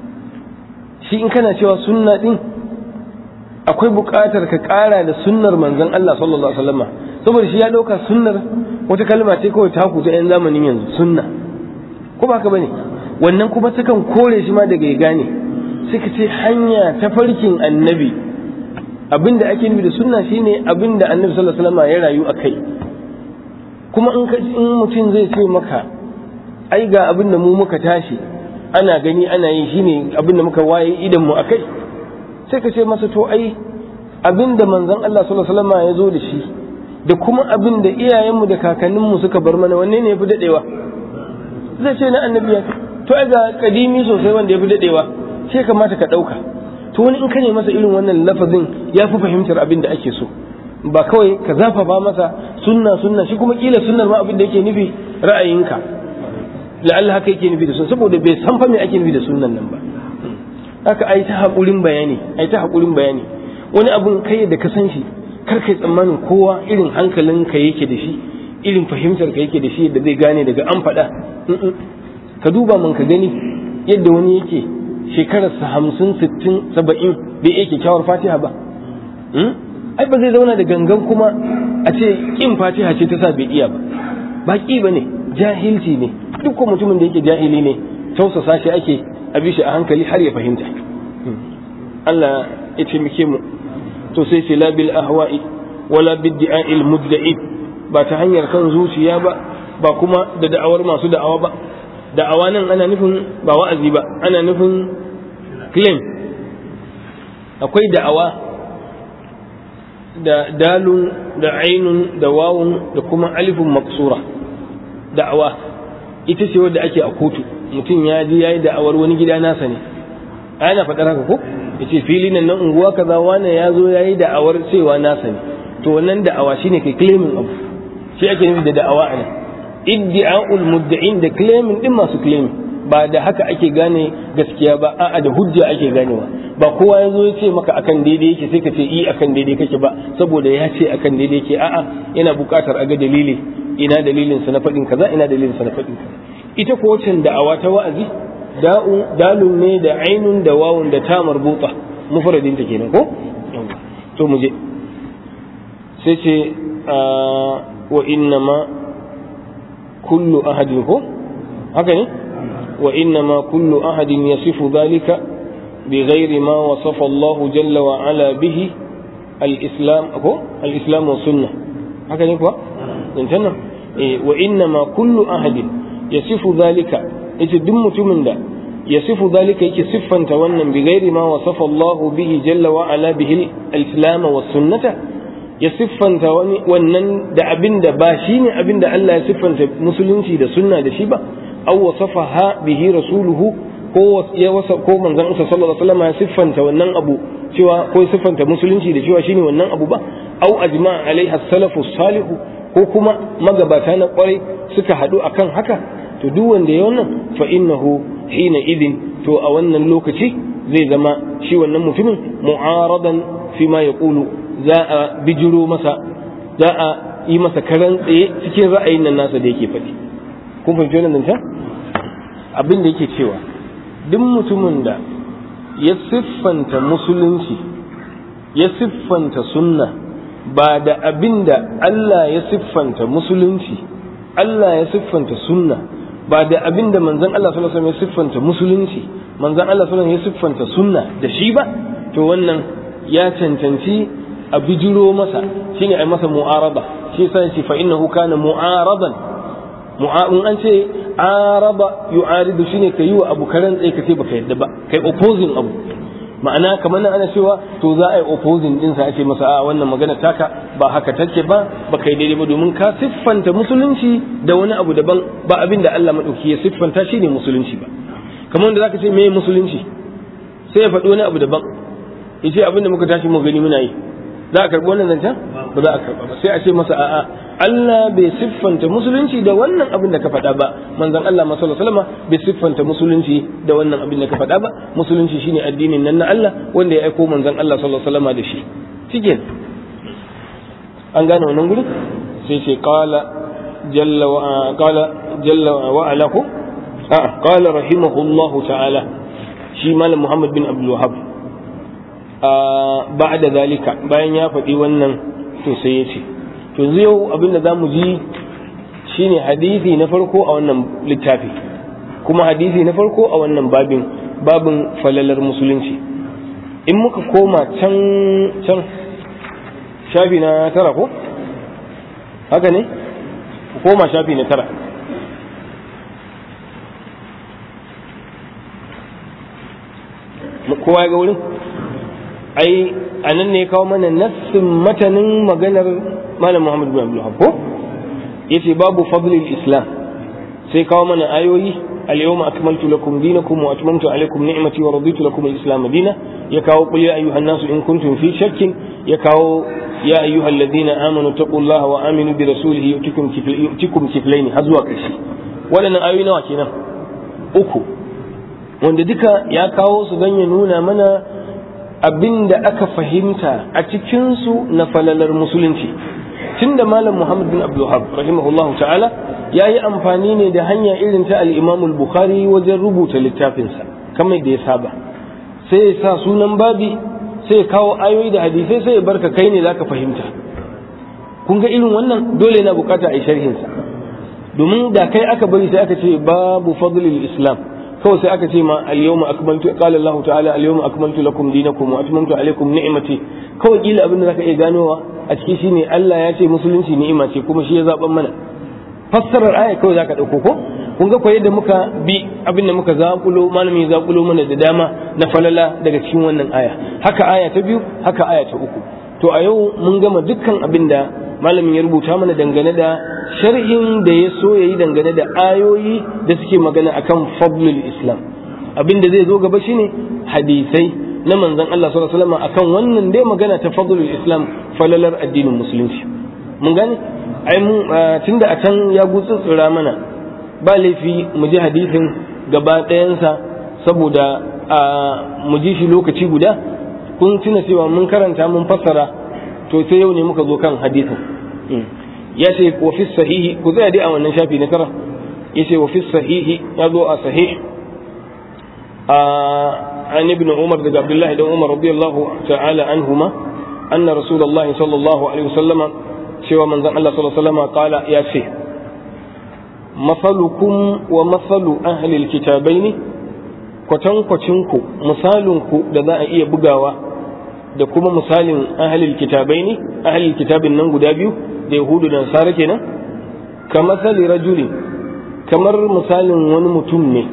shi in kana cewa sunna din akwai buƙatar ka ƙara da sunnar manzon Allah sallallahu alaihi wasallam saboda shi ya dauka sunnar wata kalma ce kawai ta kuta yan zamanin yanzu sunna ko ba ka bane wannan kuma takan kore shi ma daga ya gane sai ka ce hanya ta farkin annabi abinda ake nufi da sunna shine abinda annabi sallallahu alaihi wasallam ya rayu akai kuma in ka in mutum zai ce maka ai ga abinda mu muka tashi ana gani ana yi shine abinda muka waye idan mu akai sai ka ce masa to ai abinda manzon Allah sallallahu alaihi wasallam ya zo da shi da kuma abin da iyayenmu da kakanninmu suka bar mana wanne ne ya fi daɗewa zai ce na annabi ya to ai ga kadimi sosai wanda ya fi daɗewa sai kamata ka ɗauka to wani in ka ne masa irin wannan lafazin ya fi fahimtar abin da ake so ba kawai ka zafafa masa sunna sunna shi kuma kila sunnar ma abin da yake nufi ra'ayinka la'alla haka yake nufi da sunna saboda bai san fa me ake nufi da sunnan nan ba haka ai ta haƙurin bayani ai ta haƙurin bayani wani abun kai da ka san shi kar kai tsammanin kowa irin hankalinka yake da shi irin fahimtar ka yake da shi da zai gane daga an faɗa ka duba man ka gani yadda wani yake shekararsa hamsin sittin saba'in bai iya kyakkyawar fatiha ba ai ba zai zauna da gangan kuma a ce kin fatiha ce ta sa bai iya ba ba ki ba ne jahilci ne duk ko mutumin da yake jahili ne tausasa shi ake a bi shi a hankali har ya fahimta Allah ya taimake mu to sai ce la bil ahwa'i wala bid di'a'il mudda'i ba ta hanyar kan zuciya ba ba kuma da da'awar masu da'awa ba da'awa nan ana nufin ba wa'azi ba, ana nufin claim. Akwai da'awa da dalun da ainun da wawun da kuma alifun maksura. Da'awa ita ce wadda ake a kotu, mutum ya ji yayi da'awar wani gida nasa ne, ana faɗar haka ko yace filin nan unguwa kaza wani ya zo yayi da'awar cewa nasa ne, to wannan da'awa shine kai claiming abu, shi ake nufi da da'awa ana. Iddi'a'ul mudda'in da claiming din masu claiming, ba da haka ake gane gaskiya ba, a'a da hujja ake ganewa. Ba kowa ya zo ya ce maka akan daidai yake sai ka ce i akan daidai kake ba saboda ya ce akan daidai yake, a'a yana buƙatar a ga dalili, ina dalilin sa na faɗin kaza, ina dalilin sa na faɗin kaza. Ita ko wacin da'awa ta wa'azi da'u dalun ne da ainun da wawun da ta marbuta, mufradin ta kenan ko. To mu je sai ce wa inna ma kullu ahadin ko haka ne, wa inna ma kullu ahadin yasifu dhalika بغير ما وصف الله جل وعلا به الإسلام أكو الإسلام والسنة هكذا نقول انتنا إيه وإنما كل أحد يصف ذلك يتدم تمن ده يصف ذلك يصفا تونا بغير ما وصف الله به جل وعلا به الإسلام والسنة يصفا تونا ونن ده أبن ده باشين أبن ده الله يصفا مسلمتي ده سنة ده شيبة أو وصفها به رسوله ko ya wasa ko manzon Allah sallallahu alaihi wasallam ya siffanta wannan abu cewa ko siffanta musulunci da cewa shine wannan abu ba, au ajma' alaiha salafus salihu ko kuma magabata na kwarai suka hadu akan haka, to duk wanda ya wannan fa innahu hina idin, to a wannan lokaci zai zama shi wannan mutumin mu'aradan fi ma yaqulu, za a bijiro masa, za a yi masa karan tsaye cikin ra'ayin nan nasa da yake faɗi. Kun fahimci wannan nan abin da yake cewa duk mutumin da ya siffanta musulunci ya siffanta sunna ba da abin da Allah ya siffanta musulunci, Allah ya siffanta sunna ba da abin da manzon Allah sallallahu alaihi wasallam ya siffanta musulunci, manzon Allah sallallahu alaihi wasallam ya siffanta sunna da shi ba, to wannan ya cancanci a bijiro masa, shine ai masa mu'arada. Shi yasa yace fa innahu kana mu'aradan, mu'a'un an ce araba yu'aridu shine ka yi wa abu karan tsaye ka ce baka yadda ba, kai opposing abu, ma'ana kamar nan ana cewa to za a yi opposing din sa, ake masa a wannan magana taka ba haka take ba, baka yi daidai ba, domin ka siffanta musulunci da wani abu daban, ba abin da Allah madauki ya siffanta shine musulunci ba. Kamar wanda zaka ce me musulunci sai ya faɗi wani abu daban, yace abin da muka tashi mu gani muna yi, za a karɓi wannan zancen ba za a karɓa ba, sai a ce masa a'a Allah bai siffanta musulunci da wannan abin da ka faɗa ba, manzon Allah sallallahu alaihi wasallam bai siffanta musulunci da wannan abin da ka faɗa ba, musulunci shine addinin nan na Allah wanda ya aiko manzon Allah sallallahu alaihi wasallam da shi. Cikin an gane wannan gurin sai ce qala jalla wa qala jalla wa ala ku a qala rahimahullahu ta'ala, shi malam Muhammad bin Abdul Wahhab ba'da zalika, bayan ya faɗi wannan to sai ya ce to yau abinda za mu ji shine hadisi na farko a wannan littafi, kuma hadisi na farko a wannan babin babin falalar musulunci. In muka koma can can shafi na tara ko haka ne, koma shafi na tara kowa ya ga wurin, ai anan ne kawo mana nassin matanin maganar malam Muhammad bin Abdul Wahhab ko yace babu fadlil islam, sai kawo mana ayoyi al-yawma akmaltu lakum dinakum wa atmamtu alaykum ni'mati wa raditu lakum al-islam dinan, ya kawo qul ya ayyuhan nasu in kuntum fi shakkin, ya kawo ya ayyuhal ladina amanu taqullaha wa aminu bi rasulihi yutikum yutikum kiflayn har zuwa ƙarshe. Waɗannan ayoyi nawa kenan? Uku, wanda duka ya kawo su don ya nuna mana abin da aka fahimta a cikinsu na falalar musulunci. Tun da malam Muhammad bin Abdul Wahhab rahimahullahu ta'ala ya yi amfani ne da hanya irin ta al-Imam al-Bukhari wajen rubuta littafinsa kamar da ya saba, sai ya sa sunan babi, sai ya kawo ayoyi da hadisai, sai ya barka kai ne zaka fahimta. Kun ga irin wannan dole yana bukata a yi sharhinsa, domin da kai aka bari sai aka ce babu fadlil islam, kawai sai aka ce ma al-yawma akmaltu qala Allah ta'ala al-yawma akmaltu lakum dinakum wa atmamtu alaykum ni'mati, kawai kila abin da zaka iya ganowa a ciki shine Allah ya ce musulunci ni'ima ce kuma shi ya zaban mana. Fassarar aya kawai zaka dauko ko kun ga kwaye da muka bi abin da muka zakulo malami zakulo mana da dama na falala daga cikin wannan aya haka aya ta biyu haka aya ta uku to a yau mun gama dukkan abin da malamin ya rubuta mana dangane da sharhin da ya so yayi dangane da ayoyi da suke magana akan fadlul islam abin da zai zo gaba shine hadisai na manzon Allah sallallahu alaihi wasallam akan wannan dai magana ta fadlul islam falalar addinin musulunci mun gane ai mun tunda a can ya gutsutsura mana ba laifi mu ji hadisin gaba ɗayansa saboda mu ji shi lokaci guda kun tuna cewa mun karanta mun fassara to sai yau ne muka zo kan hadisin ya ce wa fi sahihi ku tsaya dai a wannan shafi na tara ya ce wa fi sahihi ya zo a sahih an ibn umar daga abdullahi dan umar radiyallahu ta'ala anhuma anna rasulullahi sallallahu alaihi wasallama cewa manzon Allah sallallahu alaihi wasallama qala ya ce masalukum wa masalu ahlil kitabaini kwatankwacinku misalinku da za a iya bugawa da kuma misalin ahlil kitabaini ahlil kitabin nan guda biyu da yahudu da nasara kenan ka masali rajulin kamar misalin wani mutum ne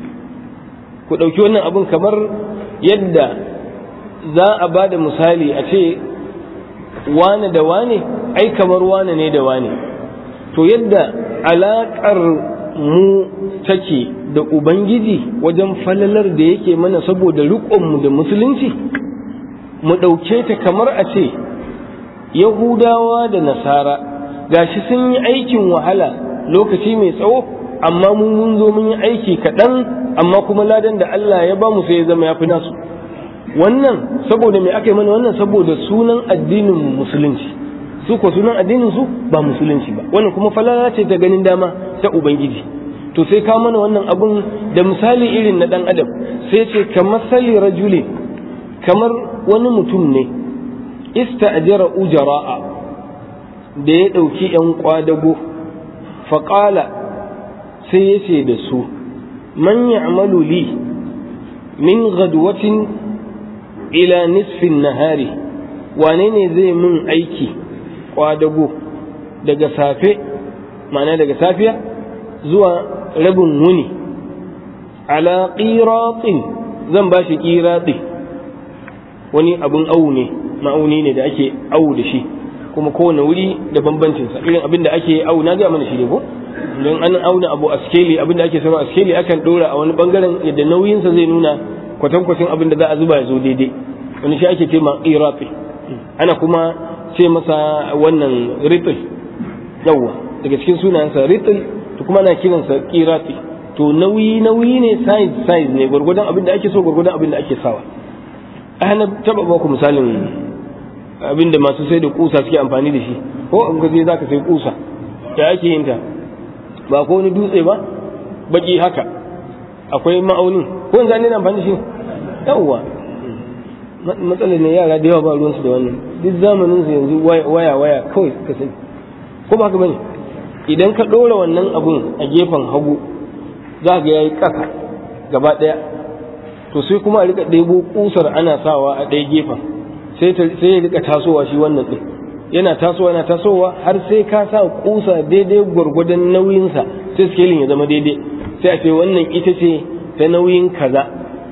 ku ɗauki wannan abun kamar yadda za a ba da misali a ce wane da wane ai kamar wane ne da wane to yadda alaƙar mu take da Ubangiji wajen falalar da yake mana saboda riƙonmu da musulunci mu ɗauke ta kamar a ce Yahudawa da Nasara gashi sun yi aikin wahala lokaci mai tsawo amma mu mun zo mun yi aiki kaɗan amma kuma ladan da Allah ya ba mu sai ya zama ya fi nasu wannan saboda me aka yi mana wannan saboda sunan addinin musulunci su ko sunan addinin su ba musulunci ba wannan kuma falala ce ta ganin dama ta ubangiji to sai ka mana wannan abun da misali irin na dan adam sai ce kamar sali rajuli kamar wani mutum ne ista'jara ujara'a da ya dauki yan kwadago faqala sai yace da su man ya'malu li min ghadwatin ila nisfin nahari wane ne zai mun aiki kwadago daga safe ma'ana daga safiya zuwa rabin wuni ala qiratin zan ba shi qirati wani abun awu ne ma'auni ne da ake awu da shi kuma kowane wuri da bambancin sa irin abin da ake awu na ga mana shi ne ko don an auna abu a skeli abin da ake sarwa a skeli akan dora a wani bangaren yadda nauyin sa zai nuna kwatankwacin abin da za a zuba ya zo daidai wani shi ake ce ma qirati ana kuma ce masa wannan ritil yawa daga cikin sunayensa ritil to kuma ana kiransa qirati to nauyi nauyi ne size size ne gurgudan abin da ake so gurgudan abin da ake sawa ana taba ba ku misalin abin da masu sai da kusa suke amfani da shi ko an gaje zaka sai kusa da ake yin ta ba ko wani dutse ba baki haka akwai ma'aunin ko yanzu an amfani da shi yawa matsalar ne yara da yawa ba ruwansu da wannan duk zamanin su yanzu waya waya kawai ka sai ko ba haka bane idan ka ɗora wannan abun a gefen hagu za ga yayi ƙasa gaba ɗaya to sai kuma a rika ɗebo kusar ana sawa a ɗaya gefen sai sai ya rika tasowa shi wannan ɗin yana tasowa yana tasowa har sai ka sa kusa daidai gwargwadon nauyinsa sai scaling ya zama daidai sai a ce wannan ita ce ta nauyin kaza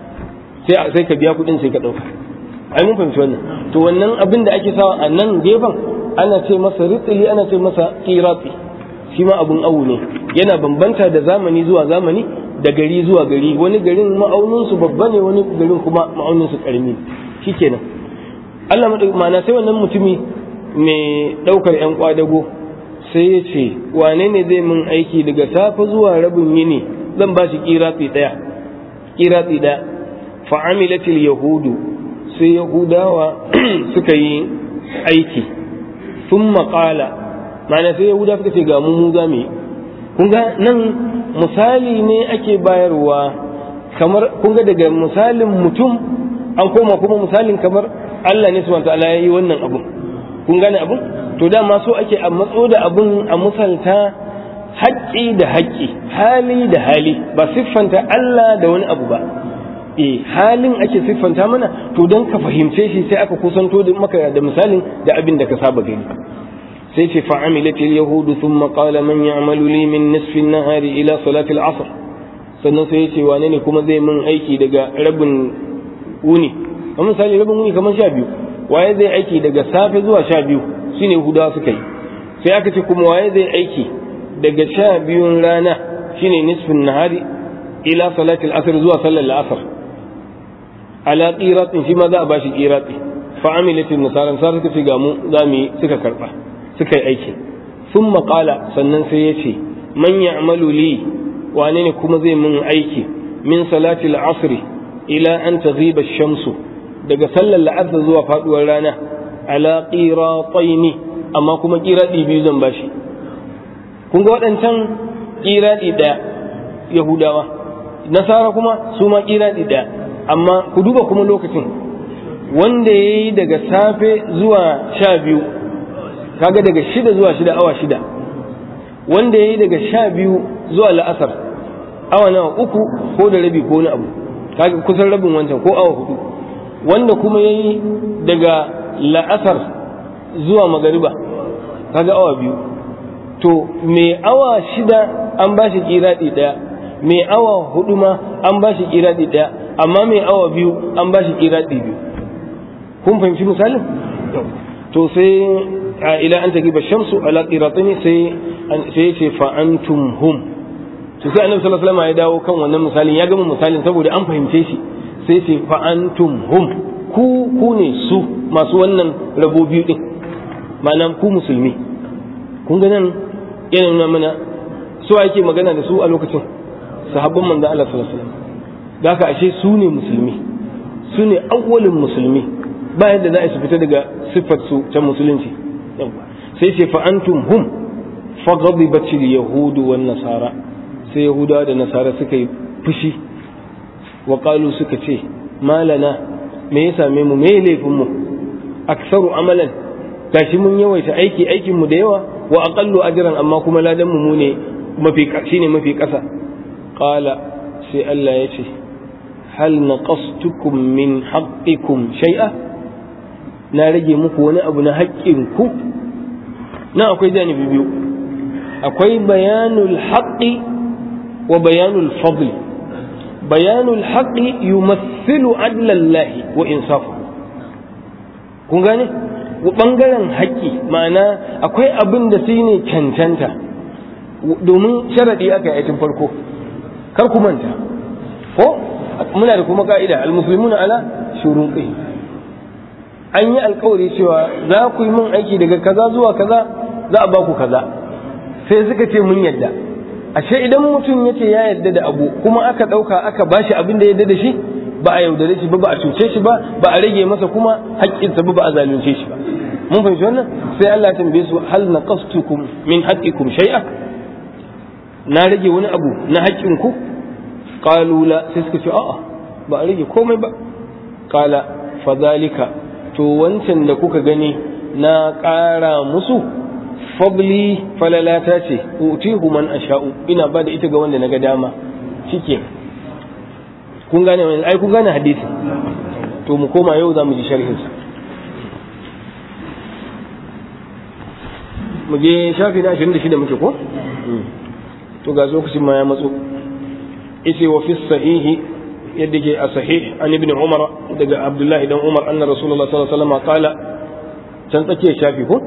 sai sai ka biya kuɗin sai ka ɗauka ai mun fahimci wannan to wannan abin da ake sawa a nan gefen ana ce masa ritsili ana ce masa qirati shi ma abun awu ne yana bambanta da zamani zuwa zamani da gari zuwa gari wani garin ma'aunin su babba ne wani garin kuma ma'aunin su karami shikenan Allah ma'ana sai wannan mutumi mai daukar yan kwadago sai ya ce wane ne zai min aiki daga safe zuwa rabin yini zan ba shi qirati daya qirati daya fa amilatil yahudu sai yahudawa suka yi aiki sun maƙala ma'ana sai yahuda suka ce ga mu za mu yi kun ga nan misali ne ake bayarwa kamar kun ga daga misalin mutum an koma kuma misalin kamar Allah ne subhanahu ta'ala ya yi wannan abun kun gane abun to dama so ake a matso da abun a misalta haƙƙi da haƙƙi hali da hali ba siffanta Allah da wani abu ba eh halin ake siffanta mana to don ka fahimce shi sai aka kusanto da maka da misalin da abin da ka saba gani sai ce fa'amilat al-yahudu thumma qala man ya'malu li min nisfi an-nahari ila salati al-'asr sannan sai ya ce wane ne kuma zai min aiki daga rabin wuni kamar misali rabin wuni kamar sha biyu waye zai aiki daga safe zuwa sha biyu shine yahudawa suka yi sai aka ce kuma waye zai aiki daga sha biyun rana shine nisfin nahari ila salati al-'asr zuwa sallar al-'asr ala qiratin shi ma za a bashi qirati fa amilat an-nasara sai suka ce ga mu zamu suka karba suka yi aiki thumma qala sannan sai ya ce man ya'malu li wane ne kuma zai mun aiki min salati al-'asr ila an taghiba ash-shamsu daga sallar al-'asr zuwa faduwar rana ala qirataini amma kuma qiradi biyu zan bashi kun ga waɗancan qiradi daya yahudawa nasara kuma su ma qiradi daya amma ku duba kuma lokacin wanda yayi daga safe zuwa sha biyu kaga daga shida zuwa shida awa shida wanda yayi daga sha biyu zuwa la'asar awa nawa uku ko da rabi ko wani abu kaga kusan rabin wancan ko awa hudu wanda kuma yayi daga la'asar zuwa magariba kaga awa biyu to mai awa shida an bashi kiradi daya mai awa hudu ma an bashi kiradi daya amma mai awa biyu an bashi kiradi biyu kun fahimci misalin to sai ila an tagiba shamsu ala qiratini sai sai ce fa antum hum to sai annabi sallallahu alaihi wasallam ya dawo kan wannan misalin ya gama misalin saboda an fahimce shi sai ce fa antum hum ku ku ne su masu wannan rabo biyu din ma'ana ku musulmi kun ga nan yana nuna mana su ake magana da su a lokacin sahabban manzon Allah sallallahu alaihi wasallam da haka ashe su ne musulmi su ne awwalin musulmi ba yadda za a su fita daga siffar su ta musulunci sai ce fa antum hum fa ghadibat al yahud wan nasara sai yahudawa da nasara suka yi fushi wa qalu suka ce malana me ya same mu me laifin mu aksaru amalan gashi mun yawaita aiki aikin mu da yawa wa aqallu ajran amma kuma ladan mu ne mafi shine mafi kasa qala sai Allah ya ce hal naqastukum min haqqikum shay'a na rage muku wani abu na haƙƙin ku na akwai janibi biyu akwai bayanul haqqi wa bayanul fadl bayanul haqqi yumathilu adlallahi wa insafahu kun gane bangaren haƙƙi ma'ana akwai abin da sai ne cancanta domin sharadi aka yi tun farko kar ku manta ko muna da kuma ka'ida almuslimuna ala shuruqi an yi alkawari cewa za ku yi min aiki daga kaza zuwa kaza za a ba ku kaza sai suka ce mun yadda ashe idan mutum ya ce ya yadda da abu kuma aka ɗauka aka bashi abin da ya yadda da shi ba a yaudare shi ba ba a cuce shi ba ba a rage masa kuma haƙƙinsa ba ba a zalunce shi ba mun fahimci wannan sai Allah ya tambaye su hal naqastukum min haqqikum shay'a na rage wani abu na haƙƙinku qalu la sai suka ce a'a ba a rage komai ba qala fadhalika to wancan da kuka gani na ƙara musu fabli falalata ce utihu man asha'u ina ba da ita ga wanda naga dama shike kun gane wannan ai kun gane hadisi to mu koma yau zamu ji sharhin sa mu je shafi na ashirin da shida muke ko to ga lokacin ma ya matso yace wa fi sahihi yadda ke a sahih an ibn umar daga abdullahi dan umar anna rasulullah sallallahu alaihi wasallam qala can tsake shafi ko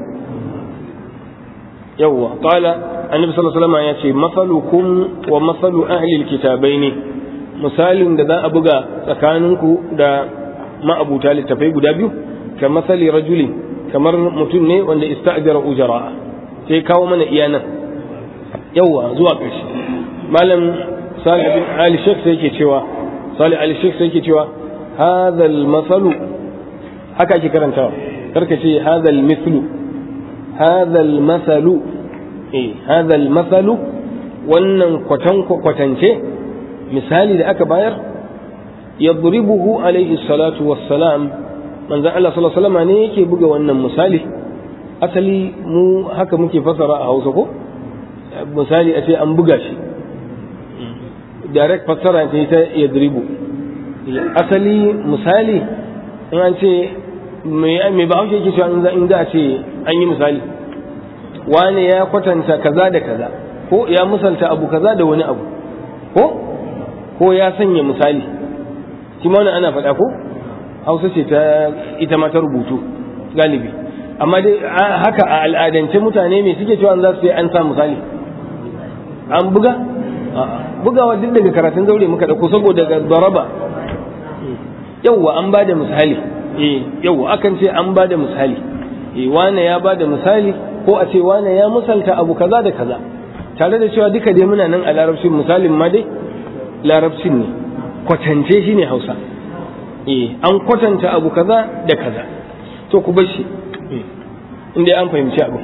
yawwa qala annabi sallallahu alaihi wasallam yace masalukum wa masalu ahli alkitabaini misalin da za a buga tsakaninku da ma'abuta littafai guda biyu ka masali rajuli kamar mutum ne wanda ista'jara ujara sai kawo mana iyanan yawwa zuwa ƙarshe malam salih bin ali shaykh sai yake cewa salih ali shaykh sai yake cewa hadha al-masalu haka ake karantawa karka ce hadha al-mithlu hadha al-masalu eh hadha al-masalu wannan kwatan kwatance misali da aka bayar yadribuhu alayhi salatu wassalam manzon Allah sallallahu alaihi wasallam ne yake buga wannan misali asali mu haka muke fasara a Hausa ko misali a ce an buga shi direct fassara ce ta yadribu asali misali in an ce me ba hauke yake cewa in za a ce an yi misali wane ya kwatanta kaza da kaza ko ya misalta abu kaza da wani abu ko ko ya sanya misali shi ma wannan ana faɗa ko Hausa ce ta ita ma ta rubutu galibi amma dai haka a al'adance mutane me suke cewa za su yi an sa misali an buga bugawa duk daga karatun zaure muka dauko saboda ga daraba yawwa an bada misali eh yawwa akan ce an bada misali eh wane ya bada misali ko a ce wane ya misalta abu kaza da kaza tare da cewa duka dai muna nan a larabcin misalin ma dai larabcin ne kwatance shi ne Hausa eh an kwatanta abu kaza da kaza to ku bar shi inda an fahimci abu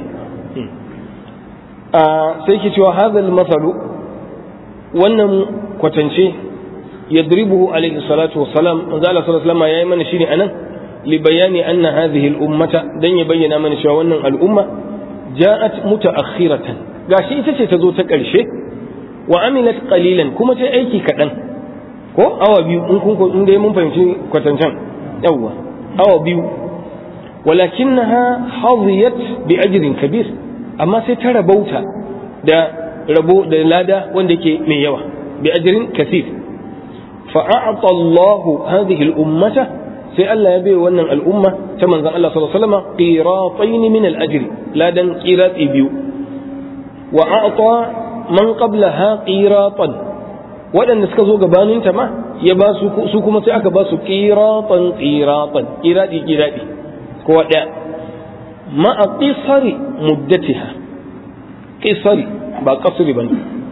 a sai ki cewa hadal masalu wannan kwatance yadribuhu alaihi salatu wassalam manzo Allah sallallahu alaihi wasallam yayi mana shine anan li bayani anna hadhihi al ummata dan ya bayyana mana cewa wannan al'umma ja'at mutaakhiratan gashi ita ce ta zo ta karshe wa amilat qalilan kuma ta aiki kadan ko awa biyu in kun in dai mun fahimci kwatancan yawa awa biyu walakinnaha hadiyat bi ajrin kabir amma sai ta rabauta da rabo da lada wanda yake mai yawa bi ajrin kathir fa a'ta Allah hadhihi al-ummata sai Allah ya bai wannan al'umma ta manzon Allah sallallahu alaihi wasallam qiratayn min al-ajr ladan qirati biyu wa a'ta man qablaha qiratan waɗanda suka zo gabanin ta ma ya ba su su kuma sai aka ba su qiratan qiratan qirati qirati ko ɗaya ma'a qisari muddatiha qisari ba qasri bane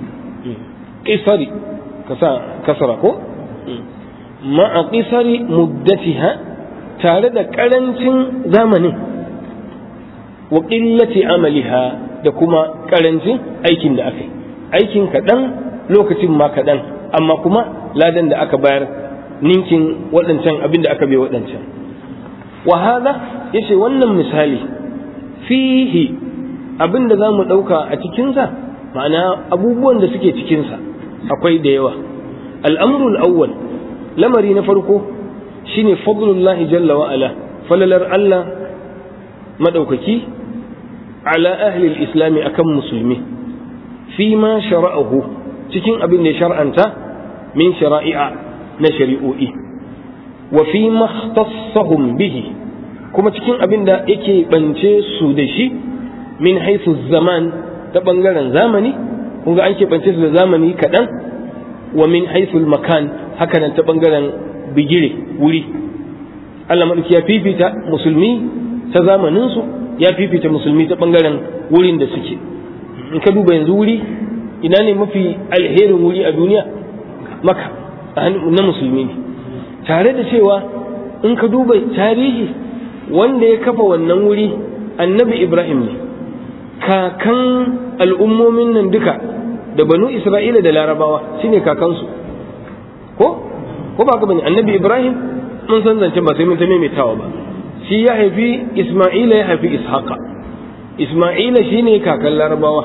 qisari kasa kasara ko ma'a qisari muddatiha tare da karancin zamanin wa qillati amaliha da kuma karancin aikin da aka yi aikin kaɗan lokacin ma kaɗan amma kuma ladan da aka bayar ninkin waɗancan abin da aka bai waɗancan wa hada yace wannan misali fihi abin da za mu ɗauka a cikinsa ma'ana abubuwan da suke cikinsa akwai da yawa al'amrul awwal lamari na farko shine fadlullahi jalla wa ala falalar Allah madaukaki ala ahli al-islam akan musulmi fi ma shara'ahu cikin abin da ya shar'anta min shara'i'a na shari'o'i wa fi ma ikhtassahum bihi kuma cikin abin da yake bance su da shi min haythu zaman ta bangaren zamani kun ga an ke bance su da zamani kadan wa min haythu makan haka nan ta bangaren bigire wuri Allah madauki ya fifita musulmi ta zamanin su ya fifita musulmi ta bangaren wurin da suke in ka duba yanzu wuri ina ne mafi alherin wuri a duniya maka na musulmi ne tare da cewa in ka duba tarihi wanda ya kafa wannan wuri annabi ibrahim ne kakan al'ummomin nan duka da banu isra'ila da larabawa shine kakansu ko ko ba ka bane annabi ibrahim mun san zancen ba sai mun ta maimaitawa ba shi ya haifi isma'ila ya haifi ishaqa isma'ila shine kakan larabawa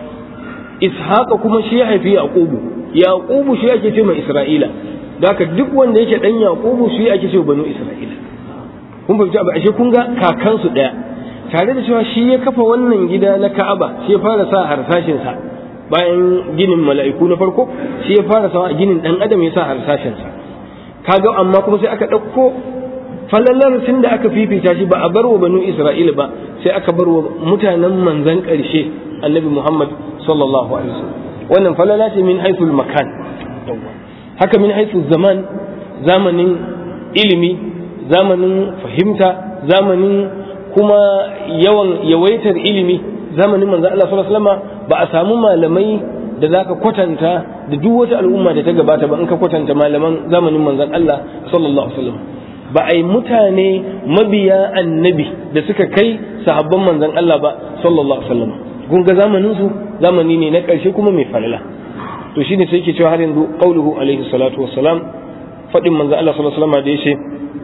ishaqa kuma shi ya haifi yaqubu yaqubu shi ake ce mai isra'ila haka duk wanda yake dan yaqubu shi ake ce banu isra'ila kun fahimci abu ashe kun ga kakansu daya tare da cewa shi ya kafa wannan gida na ka'aba shi ya fara sa harsashin sa bayan ginin mala'iku na farko shi ya fara sa ginin dan adam ya sa harsashin sa kaga amma kuma sai aka dauko falalar tun da aka fifita shi ba a bar wa banu isra'ila ba sai aka bar wa mutanen manzan karshe annabi muhammad sallallahu alaihi wasallam wannan falala ce min haythul makan haka min haythul zaman zamanin ilimi zamanin fahimta zamanin kuma yawan yawaitar ilimi zamanin manzon Allah sallallahu alaihi wasallam ba a samu malamai da zaka kwatanta da duk wata al'umma da ta gabata ba in ka kwatanta malaman zamanin manzon Allah sallallahu alaihi wasallam ba a yi mutane mabiya annabi da suka kai sahabban manzon Allah ba sallallahu alaihi wasallam kun ga zamanin su zamani ne na ƙarshe kuma mai falala to shine sai yake cewa har yanzu qauluhu alaihi salatu wassalam fadin manzon Allah sallallahu alaihi wasallam da yace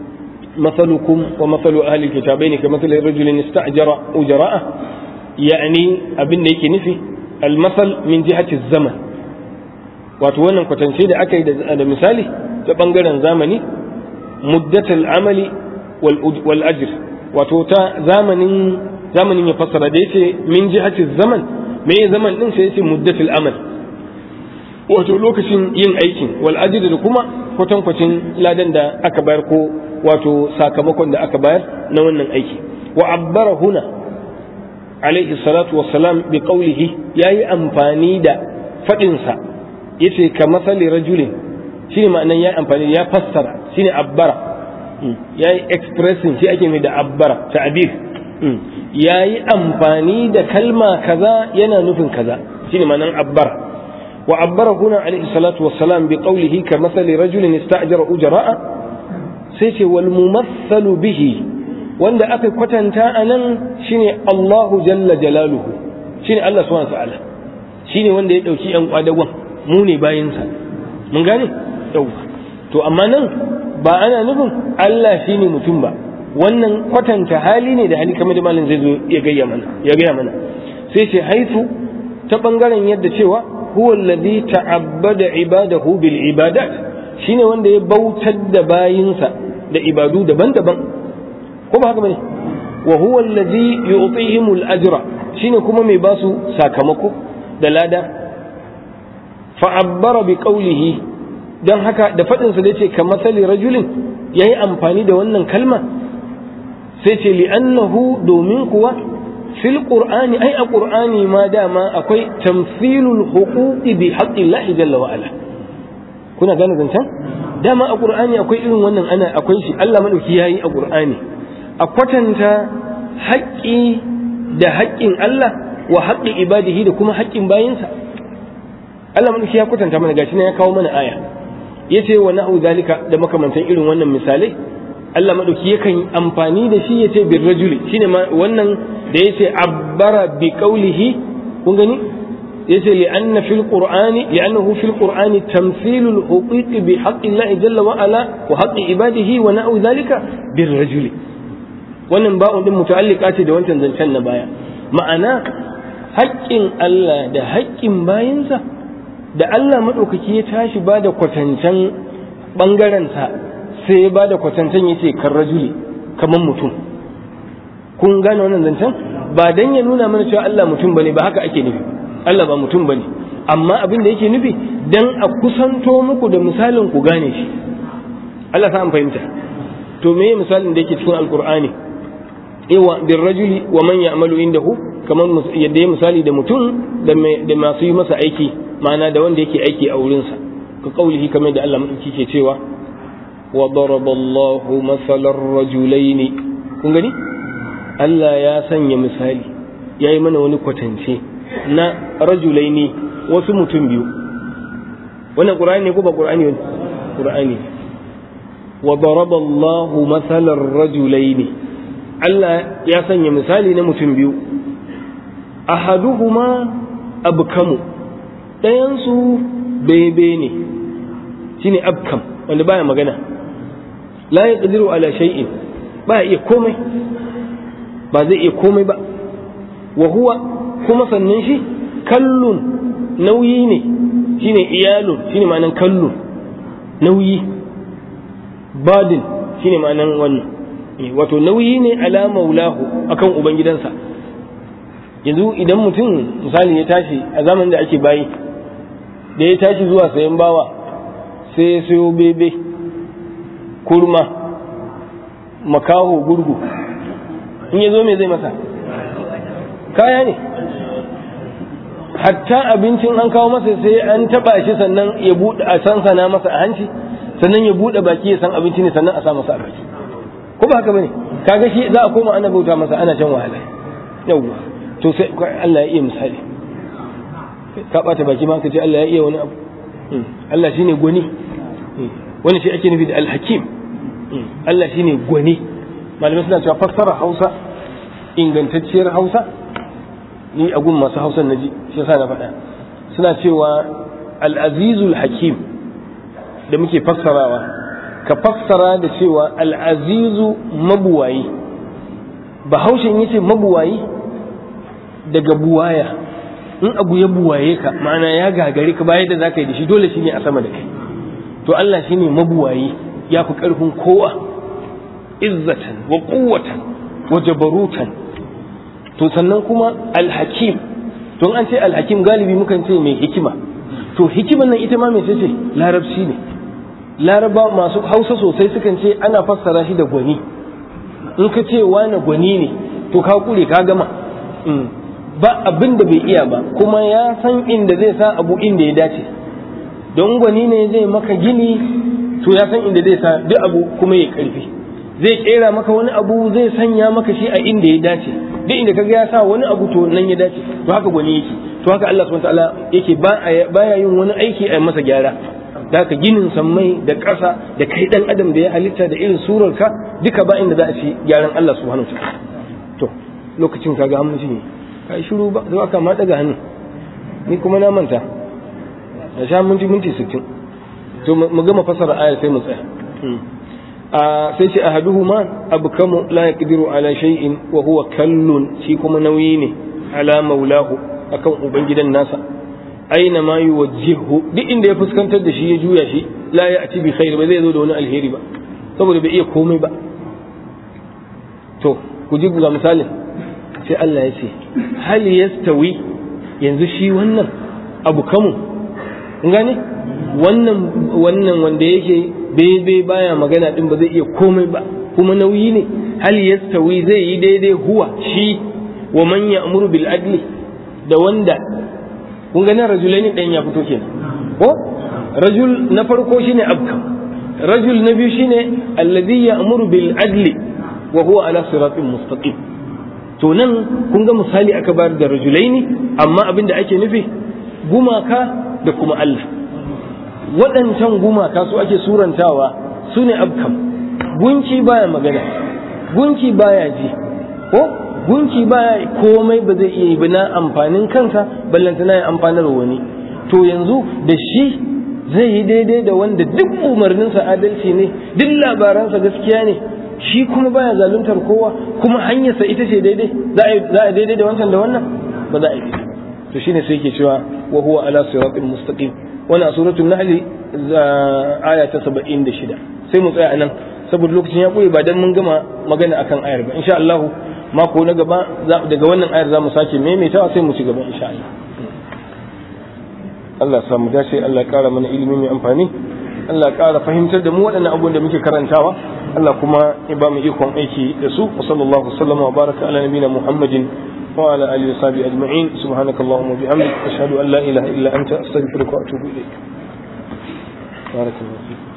مثلكم ومثل أهل الكتابين كمثل رجل استأجر أجراءه يعني أبن يكي نفي المثل من جهة الزمن واتوانا كتنشي دا أكيد هذا مثالي تبنغرا زمني مدة العمل والأجر وتوتا زمن zamanin ya fassara da yace min jihati zaman me zaman din sai yace muddatul amal wato lokacin yin aikin wal ajr da kuma kwatankwacin ladan da aka bayar ko wato sakamakon da aka bayar na wannan aiki wa abbara huna alaihi salatu wassalam bi qawlihi yayi amfani da fadin sa yace ka masali rajulin shine ma'anan yayi amfani ya fassara shine abbara yayi expressing shi ake mai da abbara ta'bir yayi amfani da kalma kaza yana nufin kaza shine ma'anan abbara wa abbara huna alaihi salatu wassalam bi qawlihi ka masali rajulin ista'jara ujra'a sai ce wal mumassalu bihi wanda aka kwatanta anan shine Allahu jalla jalaluhu shine Allah subhanahu wa ta'ala shine wanda ya dauki yan kwadagon mu ne bayinsa mun gane yau to amma nan ba ana nufin Allah shine mutum ba wannan kwatanta hali ne da hali kamar da malam zai zo ya gaya mana ya gaya mana sai ce haitu ta bangaren yadda cewa huwa alladhi ta'abbada ibadahu bil ibadat shine wanda ya bautar da bayinsa da ibadu daban-daban ko ba haka bane wa huwa alladhi yu'tihimul ajra shine kuma mai basu sakamako da lada fa'abbara bi qawlihi dan haka da fadin sa da yace kamar sali rajulin yayi amfani da wannan kalma sai ce li'annahu domin kuwa fil qur'ani ai a qur'ani ma dama akwai tamthilul huquqi bi haqqillahi jalla wa ala kuna gane zancen dama a qur'ani akwai irin wannan ana akwai shi Allah madauki yayi a qur'ani a kwatanta haƙƙi da haƙƙin Allah wa haƙƙi ibadihi da kuma haƙƙin bayinsa Allah madauki ya kwatanta mana gashi ne ya kawo mana aya yace wa na'u zalika da makamantan irin wannan misalai Allah madauki yakan amfani da shi yace bir rajuli shine wannan da yace abbara bi qawlihi kun gani yace li anna fil qur'ani li annahu fil qur'ani tamthilul huquq bi haqqi Allah jalla wa ala wa haqqi ibadihi wa na'u zalika bir rajuli wannan ba'un din muta'alliqa ce da wancan zancen na baya ma'ana haƙƙin Allah da haƙƙin bayinsa da Allah madaukaki ya tashi ba da kwatancan bangaren sa sai ya ba da kwatancan yace kan rajuli kaman mutum kun gane wannan zancen ba dan ya nuna mana cewa Allah mutum bane ba haka ake nufi Allah ba mutum bane amma abin da yake nufi dan a kusanto muku da misalin ku gane shi Allah sa an fahimta to meye misalin da yake cikin alqur'ani ewa bir rajuli wa man ya'malu indahu kaman yadda ya misali da mutum da masu yi masa aiki ma'ana da wanda yake aiki a wurin sa ka kaulihi kamar da Allah madauki ke cewa wa daraballahu masalan rajulaini kun gani Allah ya sanya misali ya yi mana wani kwatance na rajulaini wasu mutum biyu wannan ƙura'ani ne ko ba ƙura'ani ne ƙura'ani wa daraballahu masalan rajulaini Allah ya sanya misali na mutum biyu ahaduhuma abkamu ɗayansu bebe ne shine abkam wanda baya magana la yaqdiru ala shay'in ba iya komai ba zai iya komai ba wa huwa kuma sannan shi kallun nauyi ne shine iyalun shine ma'anan kallun nauyi badin shine ma'anan wannan wato nauyi ne ala maulahu akan ubangidansa yanzu idan mutum misali ya tashi a zamanin da ake bayi da ya tashi zuwa sayan bawa sai ya sayo bebe kurma makaho gurgu in ya zo me zai masa kaya ne hatta abincin an kawo masa sai an taba shi sannan ya bude a sansana masa a hanci sannan ya bude baki ya san abinci ne sannan a sa masa a baki ko ba haka bane kaga shi za a koma ana bauta masa ana shan wahala yawwa to sai Allah ya iya misali ka bata baki ma ka ce Allah ya iya wani abu Allah shine gwani wani shi ake nufi da alhakim Allah shine gwani malamai suna cewa fassara Hausa ingantacciyar Hausa ni a gun masu Hausa naji shi yasa na faɗa suna cewa al-azizul hakim da muke fassarawa ka fassara da cewa al-azizu mabuwayi bahaushen yace mabuwayi daga buwaya in abu ya buwaye ka ma'ana ya gagare ka bayan da zaka yi da shi dole shine a sama da kai to Allah shine mabuwayi ya fi karfin kowa izzatan wa quwwatan wa jabarutan to sannan kuma alhakim, to an ce alhakim galibi mukan ce mai hikima, to hikiman nan ita ma mai ce larabci ne. Laraba masu hausa sosai sukan ce ana fassara shi da gwani. In ka ce wani gwani ne to ka kure ka gama, ba abin da bai iya ba, kuma ya san inda zai sa abu inda ya dace. Don gwani ne zai maka gini to ya san inda zai sa duk abu kuma ya karfi, zai kera maka wani abu zai sanya maka shi a inda ya dace, duk inda kaga ya sa wani abu to nan ya dace. To haka gwani yake, to haka Allah subhanahu wataala yake baya yin wani aiki a masa gyara. Da ka ginin sammai da ƙasa da kai dan adam da ya halitta da irin surar ka duka ba inda za a ci gyaran Allah subhanahu wataala. To lokacin kaga an mushi ne kai shiru ba zai aka ma daga hannu ni kuma na manta a sha minti minti sittin. To mu gama fasara aya sai mu tsaya. a sai ce ahaduhuma abkamu la yaqdiru ala shay'in wa huwa kallun, shi kuma nauyi ne ala maulahu akan ubangidan nasa. aina ma yuwajjihu, duk inda ya fuskantar da shi ya juya shi la ya'ti bi khair, ba zai zo da wani alheri ba saboda bai iya komai ba. to ku ji ga misali sai Allah ya ce hal yastawi, yanzu shi wannan abu kamu kun gane wannan wannan wanda yake bai baya magana din ba zai iya komai ba kuma nauyi ne, hal yastawi zai yi daidai huwa shi wa man ya'muru bil adli, da wanda kun ga nan rajulaini ɗayan ya fito kenan ko rajul na farko shine abkam, rajul na biyu shine alladhi ya'muru bil adli wa huwa ala siratin mustaqim. to nan kun ga misali aka bayar da rajulaini, amma abinda ake nufi gumaka da kuma Allah. waɗancan gumaka su ake surantawa su ne abkam, gunki baya magana, gunki baya ji ko gunki baya komai ba zai iya yi ba na amfanin kansa ballanta na amfanar wani. to yanzu da shi zai yi daidai da wanda duk umarninsa adalci ne, duk labaransa gaskiya ne, shi kuma baya zaluntar kowa, kuma hanyarsa ita ce daidai, za a daidai da wancan da wannan ba za a yi. to shine sai yake cewa wa huwa ala siratin mustaqim, wannan suratul nahl aya ta saba'in da shida. sai mu tsaya anan saboda lokacin ya koyi ba dan mun gama magana akan ayar ba. insha Allah mako na gaba daga wannan ayar zamu sake maimaitawa sai mu ci gaba insha Allah. Allah ya samu dace, Allah ya kara mana ilimi mai amfani, Allah ya kara fahimtar da mu waɗannan abubuwan da muke karantawa, Allah kuma ya ba mu ikon aiki da su. wa sallallahu sallama wa baraka ala nabiyina Muhammadin wa ala alihi wa sahbihi ajma'in. subhanakallahumma wa bihamdika ashhadu an la ilaha illa anta astaghfiruka wa atubu ilayk. barakallahu